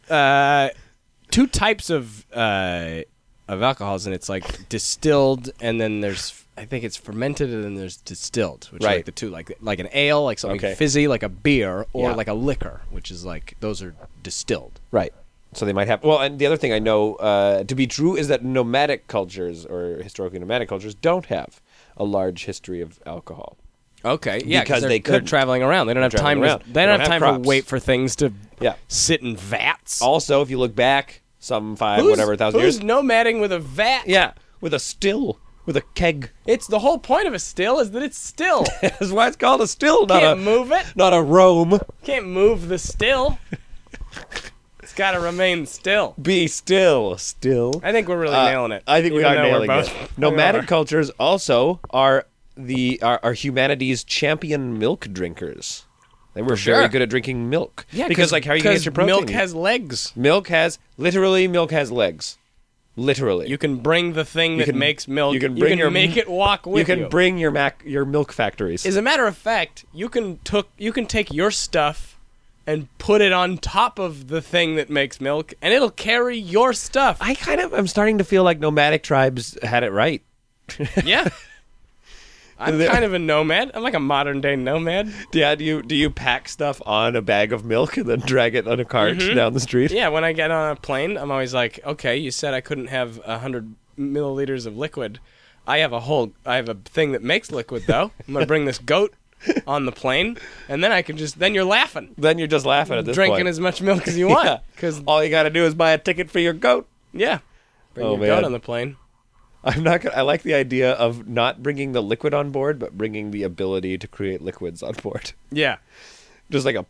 2 types of alcohols, and it's like distilled, and then there's... I think it's fermented and then there's distilled, which are like the two, like an ale, like something fizzy, like a beer, or like a liquor, which is like, those are distilled. Right. So they might have... Well, and the other thing I know to be true is that nomadic cultures, or historically nomadic cultures, don't have a large history of alcohol. Okay, yeah, because they're traveling around. They don't have time to wait for things to sit in vats. Also, if you look back some 1,000 years... Who's nomading with a vat? Yeah, with a still... With a keg. It's the whole point of a still is that it's still. That's why it's called a still, Can't move it. Not a roam. Can't move the still. It's got to remain still. Be still. Still. I think we're really nailing it. I think we are nailing it. Nomadic cultures also are humanity's champion milk drinkers. They were very good at drinking milk. Yeah, because like how you get your protein. Milk has legs. Milk has legs. Literally. You can bring the thing that makes milk. You can make it walk with you. You can bring your milk factories. As a matter of fact, you can take your stuff and put it on top of the thing that makes milk, and it'll carry your stuff. I'm starting to feel like nomadic tribes had it right. Yeah. I'm kind of a nomad. I'm like a modern day nomad. Yeah, do you pack stuff on a bag of milk and then drag it on a cart down the street? Yeah, when I get on a plane, I'm always like, okay, you said I couldn't have 100 milliliters of liquid. I have a thing that makes liquid though. I'm gonna bring this goat on the plane, and then then you're laughing. Then you're just laughing at this point. Drinking as much milk as you want. Because all you got to do is buy a ticket for your goat. Yeah, bring your goat on the plane. I like the idea of not bringing the liquid on board, but bringing the ability to create liquids on board. Yeah. Just like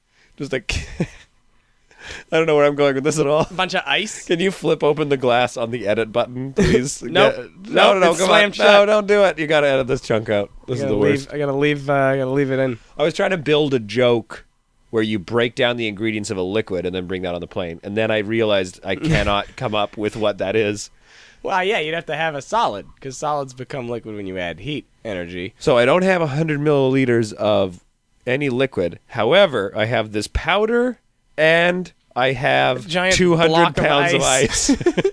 I don't know where I'm going with this at all. A bunch of ice. Can you flip open the glass on the edit button, please? Nope. No, come on. No, don't do it. You got to edit this chunk out. This is the worst. I gotta leave it in. I was trying to build a joke where you break down the ingredients of a liquid and then bring that on the plane, and then I realized I cannot come up with what that is. Well, yeah, you'd have to have a solid, because solids become liquid when you add heat energy. So I don't have 100 milliliters of any liquid. However, I have this powder, and I have 200 pounds of ice.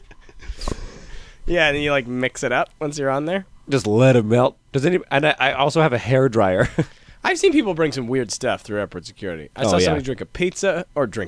Yeah, and you like mix it up once you're on there. Just let it melt. And I also have a hairdryer. I've seen people bring some weird stuff through airport security. I saw somebody drink a pizza.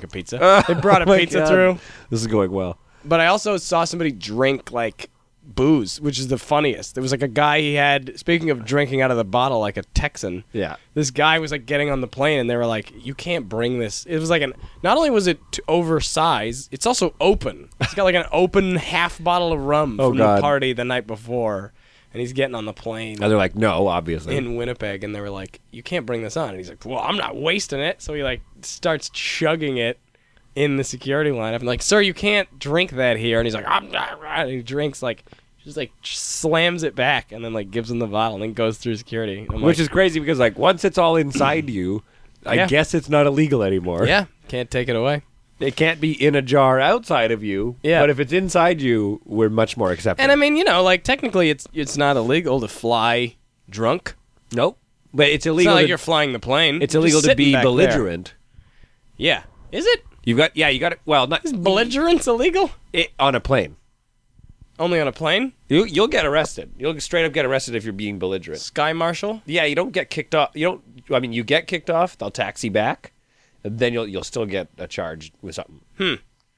They brought a pizza through. This is going well. But I also saw somebody drink, like, booze, which is the funniest. There was, like, a guy he had, speaking of drinking out of the bottle like a Texan. Yeah. This guy was, like, getting on the plane, and they were like, you can't bring this. It was like not only was it oversized, it's also open. It's got, like, an open half bottle of rum from the party the night before. And he's getting on the plane. And they're like, no, obviously. In Winnipeg, and they were like, you can't bring this on. And he's like, well, I'm not wasting it. So he, like, starts chugging it in the security lineup. I'm like, sir, you can't drink that here. And he's like, I'm not. And he drinks, like, just, like, slams it back and then, like, gives him the bottle and then goes through security. Which is crazy because, like, once it's all inside you, I guess it's not illegal anymore. Yeah. Can't take it away. It can't be in a jar outside of you. Yeah. But if it's inside you, we're much more accepting. And, I mean, you know, like, technically it's not illegal to fly drunk. Nope. But it's illegal. It's not like you're flying the plane. It's illegal to be belligerent. Yeah. Is it? You got it. Well, not is belligerence illegal on a plane. Only on a plane? You'll get arrested. You'll straight up get arrested if you're being belligerent. Sky marshal? Yeah, you don't get kicked off. You get kicked off. They'll taxi back, and then you'll still get a charge with something.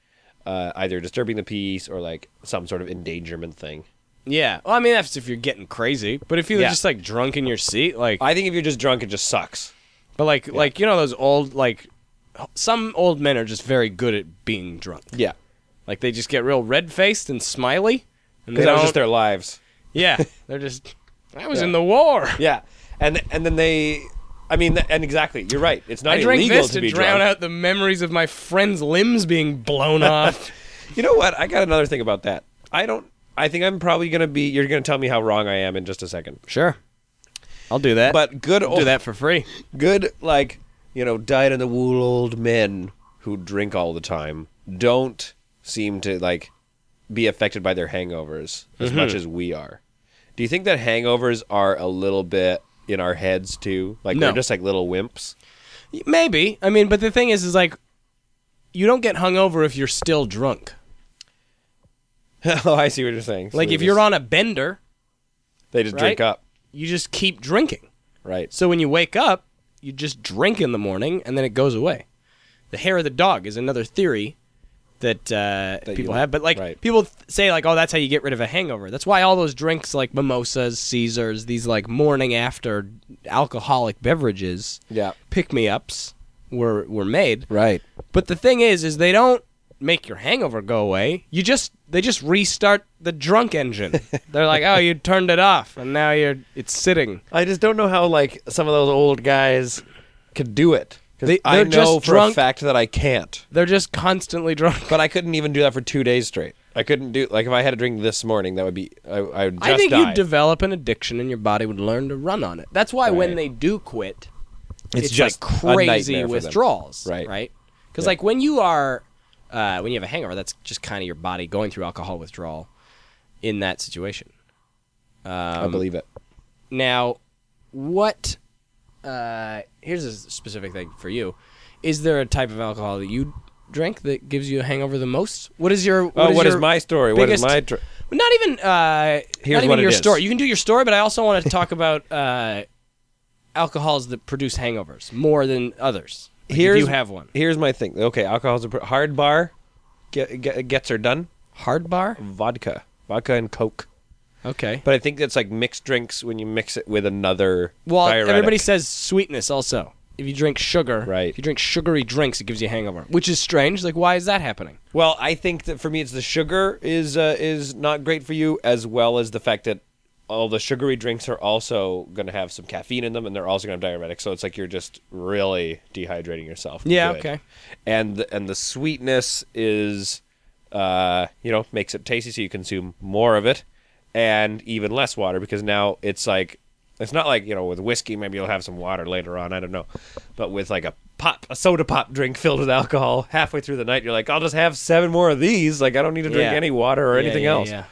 Either disturbing the peace or like some sort of endangerment thing. Yeah. Well, I mean that's if you're getting crazy. But if you're just like drunk in your seat, like I think if you're just drunk, it just sucks. But like you know those old like. Some old men are just very good at being drunk. Yeah. Like, they just get real red-faced and smiley. Because that was just their lives. Yeah. They're just, I was in the war. Yeah. And then they, I mean, and exactly, you're right. It's not illegal to be drunk. I drank this to drown out the memories of my friend's limbs being blown off. You know what? I got another thing about that. I think I'm probably going to be, you're going to tell me how wrong I am in just a second. Sure. I'll do that. But I'll do that for free. Good, like, you know, dyed-in-the-wool old men who drink all the time don't seem to like be affected by their hangovers as much as we are. Do you think that hangovers are a little bit in our heads too? Like No. we're just like little wimps? Maybe. I mean, but the thing is like, you don't get hungover if you're still drunk. Oh, I see what you're saying. So Like, if you're on a bender, they just right? drink up. you just keep drinking. Right. So when you wake up, you just drink in the morning, and then it goes away. The hair of the dog is another theory that people have. But, like, right. people say, like, oh, that's how you get rid of a hangover. That's why all those drinks, like mimosas, Caesars, these, like, morning after alcoholic beverages, pick-me-ups, were made. Right. But the thing is they don't make your hangover go away. They just restart the drunk engine. They're like, oh, you turned it off, and now it's sitting. I just don't know how, like, some of those old guys could do it. I They're know just for drunk. a fact that I can't. They're just constantly drunk. But I couldn't even do that for 2 days straight. I couldn't do, like, if I had a drink this morning, that would be, I would just I think die. you'd develop an addiction, and your body would learn to run on it. That's why when they do quit, it's just like a crazy nightmare for them. withdrawals. Right. Right? Because, like, when you are, when you have a hangover, that's just kind of your body going through alcohol withdrawal in that situation. I believe it. Now, what? Here's a specific thing for you. Is there a type of alcohol that you drink that gives you a hangover the most? What is your? What is my story? Biggest, what is my? Not even. Not even your story. You can do your story, but I also want to talk about alcohols that produce hangovers more than others. Like if you have one. Here's my thing. Okay, alcohol's hard bar. Gets her done. Hard bar? Vodka and Coke. Okay. But I think that's like mixed drinks when you mix it with another diuretic. diuretic. Everybody says sweetness also. If you drink sugar, right. If you drink sugary drinks, it gives you a hangover, which is strange. Like, why is that happening? Well, I think that for me, it's the sugar is not great for you, as well as the fact that all the sugary drinks are also going to have some caffeine in them, and they're also going to have diuretics. So it's like you're just really dehydrating yourself. Yeah. Good. Okay. And the sweetness is, makes it tasty, so you consume more of it, and even less water, because now it's like. It's not like, with whiskey, maybe you'll have some water later on, I don't know. But with like a soda pop drink filled with alcohol, halfway through the night, you're like, I'll just have 7 more of these. Like, I don't need to drink any water or anything else. Yeah.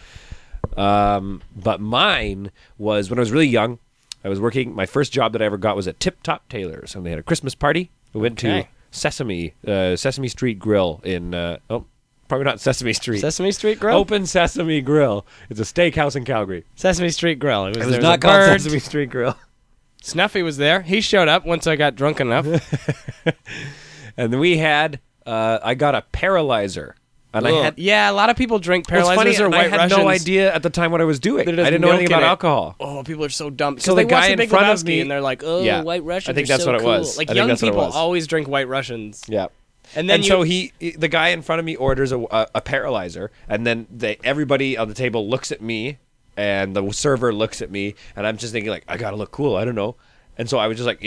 But mine was when I was really young. I was working, my first job that I ever got was at Tip Top Tailors, and they had a Christmas party. We went to Sesame Street Grill in, probably not Sesame Street. Sesame Street Grill? Open Sesame Grill. It's a steakhouse in Calgary. Sesame Street Grill. It was not called Sesame Street Grill. Snuffy was there. He showed up once I got drunk enough. And then we had, I got a paralyzer. And I had, a lot of people drink paralyzers or White Russians. I had no idea at the time what I was doing. I didn't know anything about alcohol. Oh, people are so dumb. So the guy in front of me, and they're like, White Russians. I think that's what it was. Like young people always drink White Russians. Yeah. And so the guy in front of me orders a paralyzer, and then everybody on the table looks at me, and the server looks at me, and I'm just thinking like, I gotta look cool. I don't know. And so I was just like,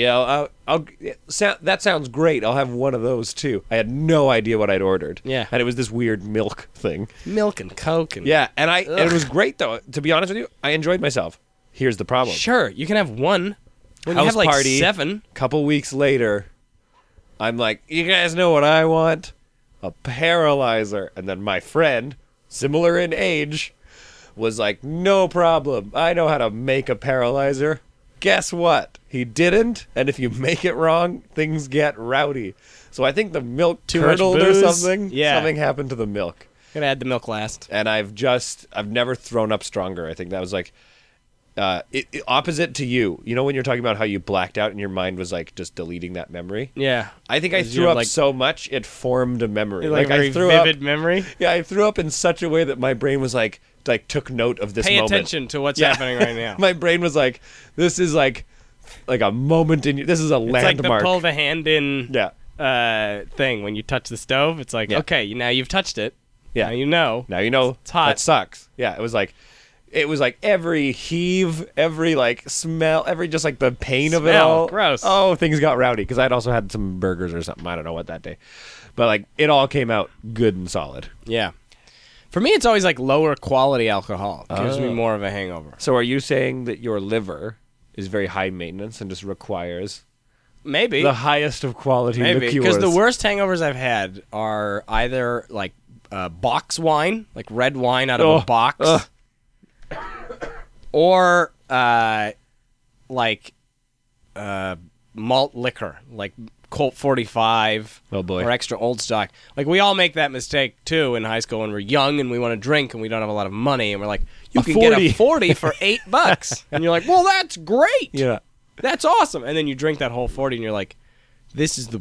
that sounds great. I'll have one of those too. I had no idea what I'd ordered. Yeah. And it was this weird milk thing. Milk and Coke. And and it was great though. To be honest with you, I enjoyed myself. Here's the problem. Sure, you can have one. When you have like party, 7. Couple weeks later, I'm like, you guys know what I want? A paralyzer. And then my friend, similar in age, was like, no problem. I know how to make a paralyzer. Guess what? He didn't. And if you make it wrong, things get rowdy. So I think the milk curdled or something. Yeah. Something happened to the milk. Gotta add the milk last. And I've never thrown up stronger. I think that was like, opposite to you. You know when you're talking about how you blacked out and your mind was like just deleting that memory? Yeah. I think I threw up so much it formed a memory. Like a very vivid memory? Yeah, I threw up in such a way that my brain was like took note of this moment. Pay attention to what's happening right now. My brain was like, this is like a moment in this is a landmark. It's like the pull the hand in thing when you touch the stove. It's like, okay, now you've touched it. Yeah. Now you know. Now you know. It's hot. That sucks. Yeah, it was like every heave, every like smell, every just like the pain of it all. Gross. Oh, things got rowdy because I'd also had some burgers or something. I don't know what that day. But like it all came out good and solid. Yeah. For me, it's always like lower quality alcohol. It gives me more of a hangover. So are you saying that your liver is very high maintenance and just requires Maybe. The highest of quality Maybe. liqueurs. Because the worst hangovers I've had are either like box wine, like red wine out of a box, or like malt liquor, like Colt 45 or extra old stock. Like, we all make that mistake, too, in high school when we're young and we want to drink and we don't have a lot of money. And we're like, you can get a 40 for $8. And you're like, well, that's great. Yeah. That's awesome. And then you drink that whole 40 and you're like, this is the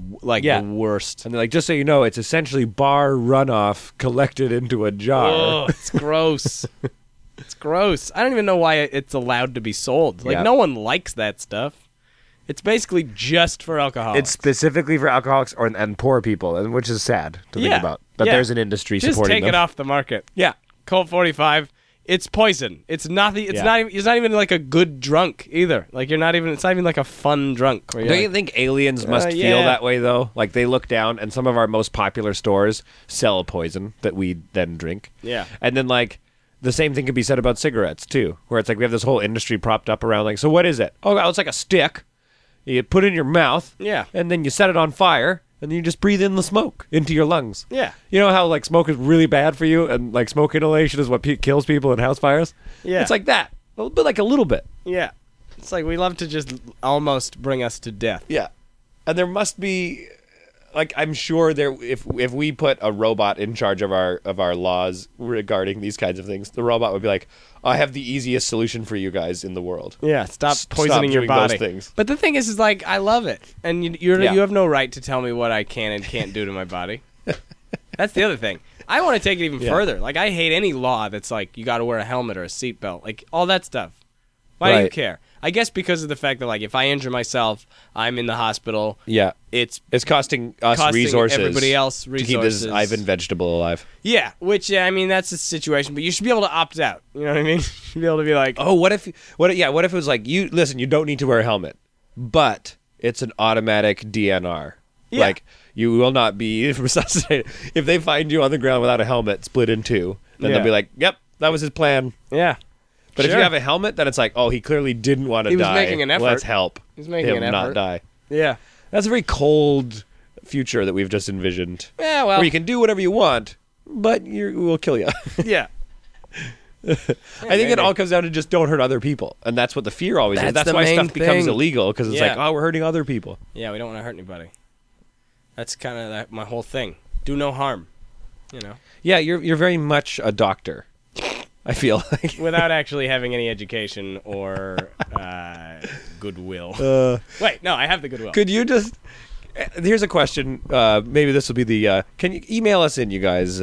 worst. And they're like, just so you know, it's essentially bar runoff collected into a jar. Oh, it's gross. It's gross. I don't even know why it's allowed to be sold. Like, no one likes that stuff. It's basically just for alcoholics. It's specifically for alcoholics and poor people, and which is sad to think about. That there's an industry supporting them. Just take it off the market. Yeah. Colt 45, it's poison. It's not even like a good drunk either. Like, it's not even like a fun drunk. Don't you think aliens must feel that way, though? Like, they look down, and some of our most popular stores sell poison that we then drink. Yeah. And then, like, the same thing could be said about cigarettes, too, where it's like we have this whole industry propped up around, like, so what is it? Oh, it's like a stick. You put it in your mouth, and then you set it on fire, and then you just breathe in the smoke into your lungs. Yeah. You know how, like, smoke is really bad for you, and, like, smoke inhalation is what kills people in house fires? Yeah. It's like that, but like a little bit. Yeah. It's like we love to just almost bring us to death. Yeah. And there must be, like, I'm sure there, if we put a robot in charge of our laws regarding these kinds of things, the robot would be like, I have the easiest solution for you guys in the world. Yeah, stop poisoning your body. Those things. But the thing is like, I love it, and you have no right to tell me what I can and can't do to my body. That's the other thing. I want to take it even further. Like, I hate any law that's like you got to wear a helmet or a seatbelt, like all that stuff. Why do you care? I guess because of the fact that, like, if I injure myself, I'm in the hospital. Yeah. It's costing us resources. Everybody else resources. To keep this Ivan vegetable alive. Yeah, which, I mean, that's the situation, but you should be able to opt out. You know what I mean? You should be able to be like, oh, what if it was like, you don't need to wear a helmet, but it's an automatic DNR. Yeah. Like, you will not be resuscitated. If they find you on the ground without a helmet, split in two, then they'll be like, yep, that was his plan. Yeah. But if you have a helmet, then it's like, oh, he clearly didn't want to die. He was making an effort. Let's help him not die. Yeah. That's a very cold future that we've just envisioned. Yeah, well. Where you can do whatever you want, but we'll kill you. Yeah. I think it all comes down to just don't hurt other people. And that's what the fear always is. That's why stuff becomes illegal, because it's like, oh, we're hurting other people. Yeah, we don't want to hurt anybody. That's kind of my whole thing. Do no harm, you know. Yeah, you're very much a doctor. I feel like. Without actually having any education or goodwill. Wait, no, I have the goodwill. Could you just... Here's a question. Maybe this will be the... can you email us in, you guys,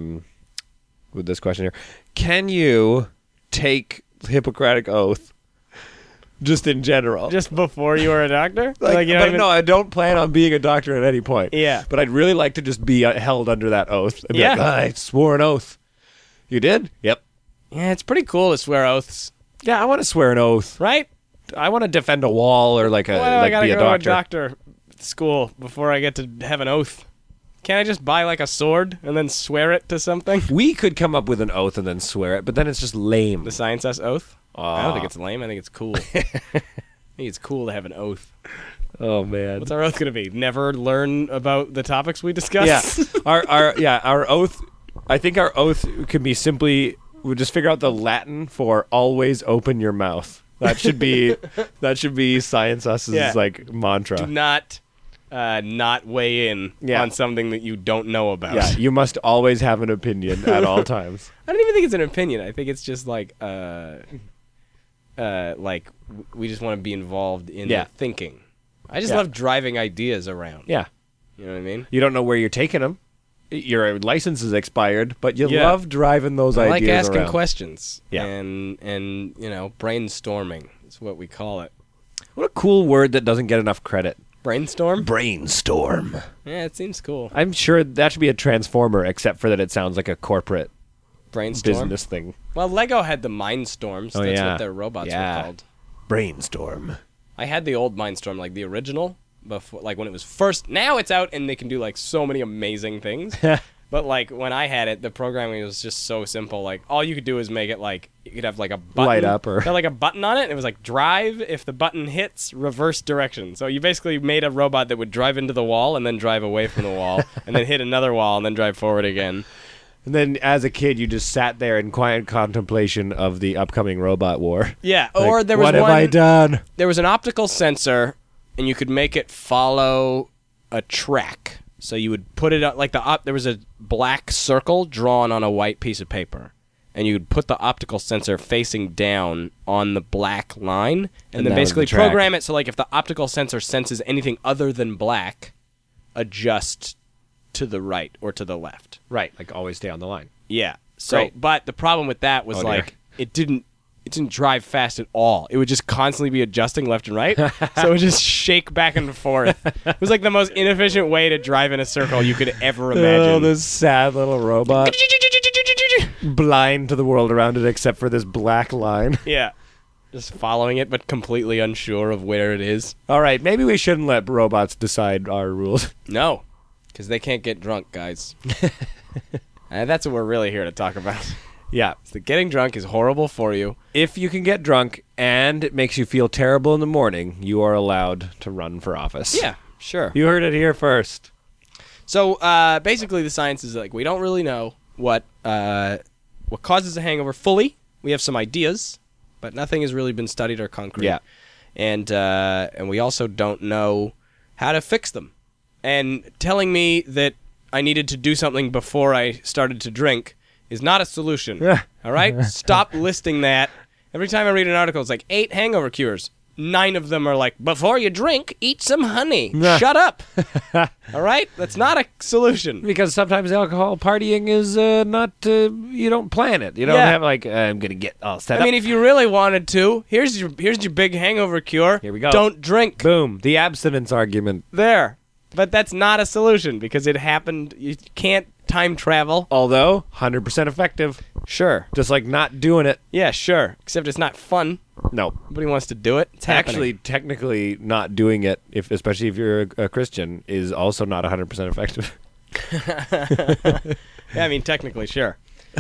with this question here. Can you take the Hippocratic Oath just in general? Just before you were a doctor? No, I don't plan on being a doctor at any point. Yeah. But I'd really like to just be held under that oath. And be like, I swore an oath. You did? Yep. Yeah, it's pretty cool to swear oaths. Yeah, I want to swear an oath. Right? I want to defend a wall or like be a doctor. I gotta go to a doctor school before I get to have an oath. Can't I just buy like a sword and then swear it to something? We could come up with an oath and then swear it, but then it's just lame. The Science S oath? I don't think it's lame. I think it's cool. I think it's cool to have an oath. Oh man, what's our oath gonna be? Never learn about the topics we discuss. Yeah, our oath. I think our oath can be simply. We'll just figure out the Latin for always open your mouth. That should be Science Us's like mantra. Do not weigh in on something that you don't know about. Yeah, you must always have an opinion at all times. I don't even think it's an opinion. I think it's just like we just want to be involved in the thinking. I just love driving ideas around. Yeah. You know what I mean? You don't know where you're taking them. Your license is expired, but you love driving those ideas around. I like asking questions. Yeah. And brainstorming is what we call it. What a cool word that doesn't get enough credit. Brainstorm? Brainstorm. Yeah, it seems cool. I'm sure that should be a transformer, except for that it sounds like a corporate business thing. Well, Lego had the Mindstorms. That's what their robots were called. Brainstorm. I had the old Mindstorm, like the original, before, like when it was first. Now it's out and they can do like so many amazing things. But But like when I had it, the programming was just so simple. Like all you could do is make it like you could have like a button, light up, or had like a button on it. And it was like drive. If the button hits, reverse direction. So you basically made a robot that would drive into the wall and then drive away from the wall, and then hit another wall and then drive forward again. And then as a kid, you just sat there in quiet contemplation of the upcoming robot war. Yeah. Like, Or there was what have I done? There was an optical sensor, and you could make it follow a track. So you would put it like there was a black circle drawn on a white piece of paper, and you would put the optical sensor facing down on the black line, and then basically program it so like if the optical sensor senses anything other than black, adjust to the right or to the left. Right, like always stay on the line. Yeah. So, Great. but the problem with that was it didn't drive fast at all. It would just constantly be adjusting left and right. So it would just shake back and forth. It was like the most inefficient way to drive in a circle you could ever imagine. Oh, this sad little robot. Blind to the world around it except for this black line. Yeah. Just following it, but completely unsure of where it is. All right, maybe we shouldn't let robots decide our rules. No, because they can't get drunk, guys. And that's what we're really here to talk about. Yeah. So getting drunk is horrible for you. If you can get drunk and it makes you feel terrible in the morning, you are allowed to run for office. Yeah, sure. You heard it here first. So basically the science is like we don't really know what causes a hangover fully. We have some ideas, but nothing has really been studied or concrete. Yeah. And we also don't know how to fix them. And telling me that I needed to do something before I started to drink is not a solution. All right? Stop listing that. Every time I read an article, it's like 8 hangover cures. 9 of them are like, before you drink, eat some honey. Shut up. All right? That's not a solution. Because sometimes alcohol partying is not, you don't plan it. You don't have like, I'm going to get all set up. I mean, if you really wanted to, here's your big hangover cure. Here we go. Don't drink. Boom. The abstinence argument. There. But that's not a solution because it happened. You can't time travel. Although, 100% effective. Sure. Just like not doing it. Yeah, sure. Except it's not fun. No. Nobody wants to do it. It's Actually, happening. technically, not doing it, especially if you're a Christian, is also not 100% effective. Yeah, I mean, technically, sure.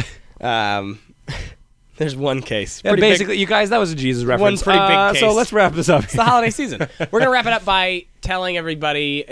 There's one case. Yeah, basically, you guys, that was a Jesus reference. One pretty big case. So let's wrap this up. It's the holiday season. We're going to wrap it up by telling everybody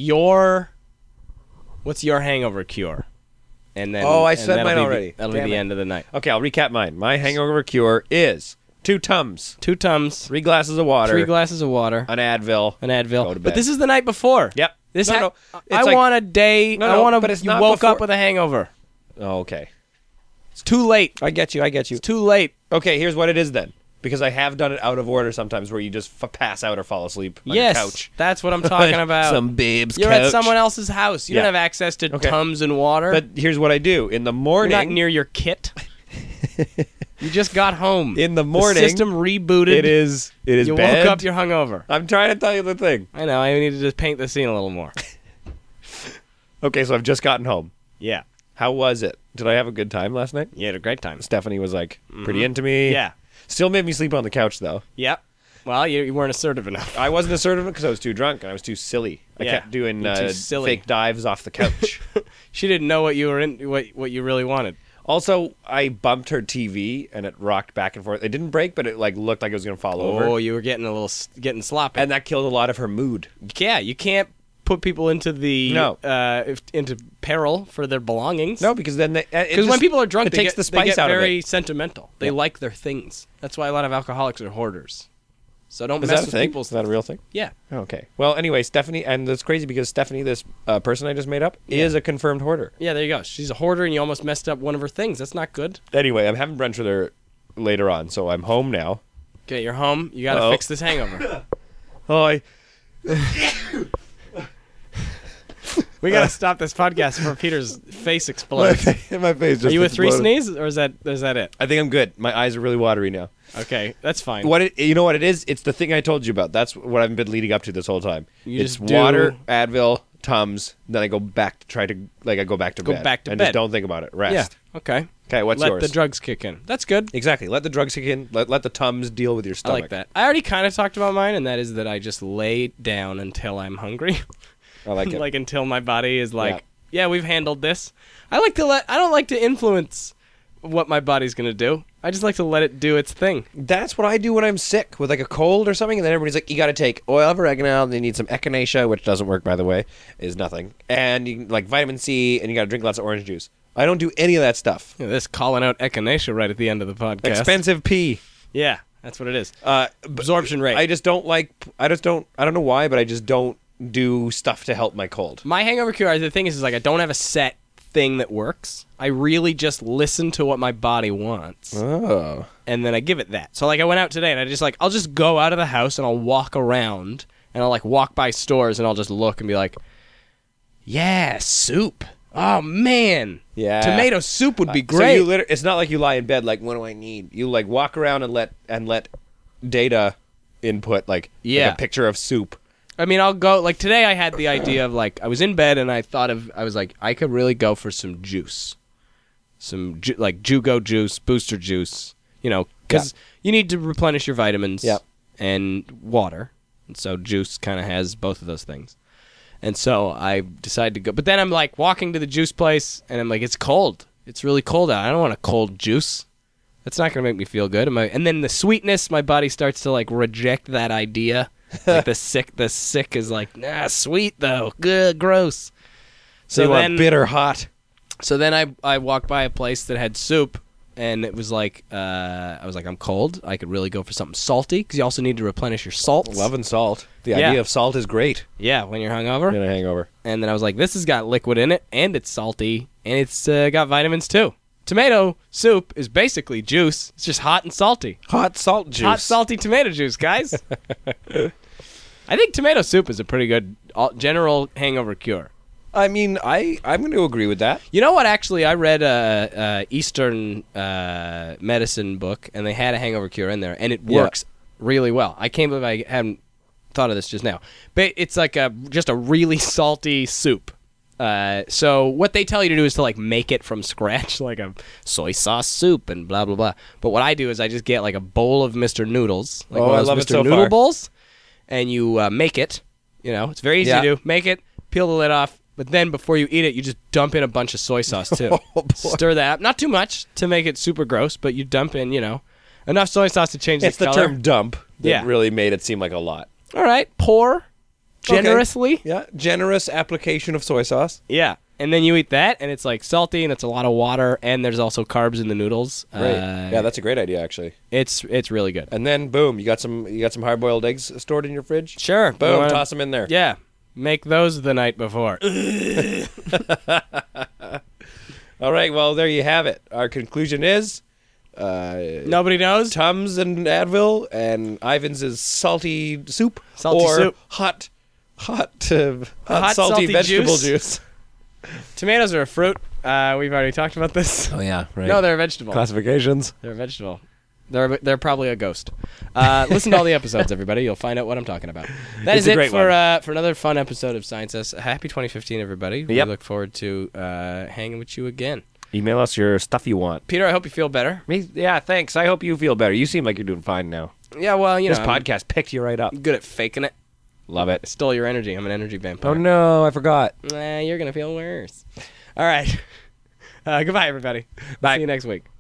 what's your hangover cure? And then I said mine already. That'll be the end of the night. Okay, I'll recap mine. My hangover cure is 2 Tums. 2 Tums. 3 glasses of water. 3 glasses of water. An Advil. An Advil. Go to bed. But this is the night before. Yep. I want a day. No, I want but to. it's You not woke before. up with a hangover. Oh, okay. It's too late. I get you. It's too late. Okay, here's what it is then. Because I have done it out of order sometimes where you just pass out or fall asleep on your couch. That's what I'm talking about. Some babe's You're couch. at someone else's house. You don't have access to Tums and water. But here's what I do. In the morning... You're not near your kit. You just got home. In the morning... The system rebooted. It is you bed. woke up, you're hungover. I'm trying to tell you the thing. I know. I needed to paint the scene a little more. Okay, so I've just gotten home. Yeah. How was it? Did I have a good time last night? You had a great time. Stephanie was like pretty into me. Yeah. Still made me sleep on the couch though. Yep. Well, you weren't assertive enough. I wasn't assertive because I was too drunk and I was too silly. I kept doing fake dives off the couch. She didn't know what you were in, what you really wanted. Also, I bumped her TV and it rocked back and forth. It didn't break, but it like looked like it was going to fall over. Oh, you were getting getting sloppy. And that killed a lot of her mood. Yeah, you can't put people into into peril for their belongings. No, because then because when people are drunk, they get very sentimental. They like their things. That's why a lot of alcoholics are hoarders. So don't mess with people's. Is that a real thing? Yeah. Okay. Well, anyway, Stephanie, and that's crazy because Stephanie, this person I just made up, is a confirmed hoarder. Yeah, there you go. She's a hoarder, and you almost messed up one of her things. That's not good. Anyway, I'm having brunch with her later on, so I'm home now. Okay, you're home. You got to fix this hangover. We got to stop this podcast before Peter's face explodes. My face just Are you a 3 exploded. sneeze, or is that it? I think I'm good. My eyes are really watery now. Okay, that's fine. You know what it is? It's the thing I told you about. That's what I've been leading up to this whole time. It's just water, Advil, Tums. Then I go back to try to I go back to bed. Go back to and bed. just don't think about it. Rest. Yeah. Okay. Okay. What's yours? yours? Let the drugs kick in. That's good. Exactly. Let the drugs kick in. Let the Tums deal with your I stomach. like that. I already kind of talked about mine, and that is that I just lay down until I'm hungry. I like it. Like until my body is like, Yeah, we've handled this. I don't like to influence what my body's going to do. I just like to let it do its thing. That's what I do when I'm sick with like a cold or something, and then everybody's like, you got to take oil of oregano, and you need some echinacea, which doesn't work, by the way, is nothing, and you like vitamin C, and you got to drink lots of orange juice. I don't do any of that stuff. Yeah, this calling out echinacea right at the end of the podcast. Expensive pee. Yeah, that's what it is. Absorption rate. I don't know why, but I just don't do stuff to help my cold. My hangover cure, the thing is like I don't have a set thing that works. I really just listen to what my body wants. Oh. And then I give it that. So like I went out today and I'll just go out of the house and I'll walk around and I'll like walk by stores and I'll just look and be like, yeah, soup. Oh man. Yeah. Tomato soup would be great. So it's not like you lie in bed like, what do I need? You like walk around and let data input like a picture of soup. I mean, I'll go, like, today I had the idea of, like, I was in bed and I was like, I could really go for some juice. Like, Jugo juice, booster juice, because you need to replenish your vitamins and water. And so juice kind of has both of those things. And so I decided to go. But then I'm, like, walking to the juice place and I'm like, it's cold. It's really cold out. I don't want a cold juice. That's not going to make me feel good. And then the sweetness, my body starts to, like, reject that idea. Like the sick is like, nah, sweet though, good, gross. So then bitter hot. So then I walked by a place that had soup, and it was like, I was like, I'm cold. I could really go for something salty because you also need to replenish your salts. Loving salt. The idea of salt is great. Yeah, when you're hungover. In a hangover. And then I was like, this has got liquid in it, and it's salty, and it's got vitamins too. Tomato soup is basically juice. It's just hot and salty. Hot salt juice. Hot salty tomato juice, guys. I think tomato soup is a pretty good general hangover cure. I mean, I'm going to agree with that. You know what? Actually, I read a Eastern medicine book, and they had a hangover cure in there, and it works really well. I can't believe I hadn't thought of this just now. But it's like just a really salty soup. So what they tell you to do is to like make it from scratch, like a soy sauce soup and blah blah blah. But what I do is I just get like a bowl of Mr. Noodles, like one of those Mr. Noodle bowls, and you make it. It's very easy to do. Make it, peel the lid off, but then before you eat it, you just dump in a bunch of soy sauce too. Stir that up, not too much to make it super gross, but you dump in, enough soy sauce to change the color. It's the term dump that really made it seem like a lot. All right, pour. Generously. Okay. Yeah, generous application of soy sauce. Yeah, and then you eat that, and it's like salty, and it's a lot of water, and there's also carbs in the noodles. Great. Yeah, that's a great idea, actually. It's really good. And then boom, you got some hard-boiled eggs stored in your fridge. Sure. Boom, toss them in there. Yeah, make those the night before. All right, well there you have it. Our conclusion is. Nobody knows. Tums and Advil, and Ivan's is salty soup, hot salty vegetable juice. Tomatoes are a fruit. We've already talked about this. Oh yeah, right. No, they're a vegetable. Classifications. They're a vegetable. They're probably a ghost. Listen to all the episodes, everybody. You'll find out what I'm talking about. That is it for another fun episode of Science S. Happy 2015, everybody. Yep. We look forward to hanging with you again. Email us your stuff you want. Peter, I hope you feel better. Yeah, thanks. I hope you feel better. You seem like you're doing fine now. Yeah, well, this podcast picked you right up. Good at faking it. Love it. I stole your energy. I'm an energy vampire. Oh, no, I forgot. You're going to feel worse. All right. Goodbye, everybody. Bye. See you next week.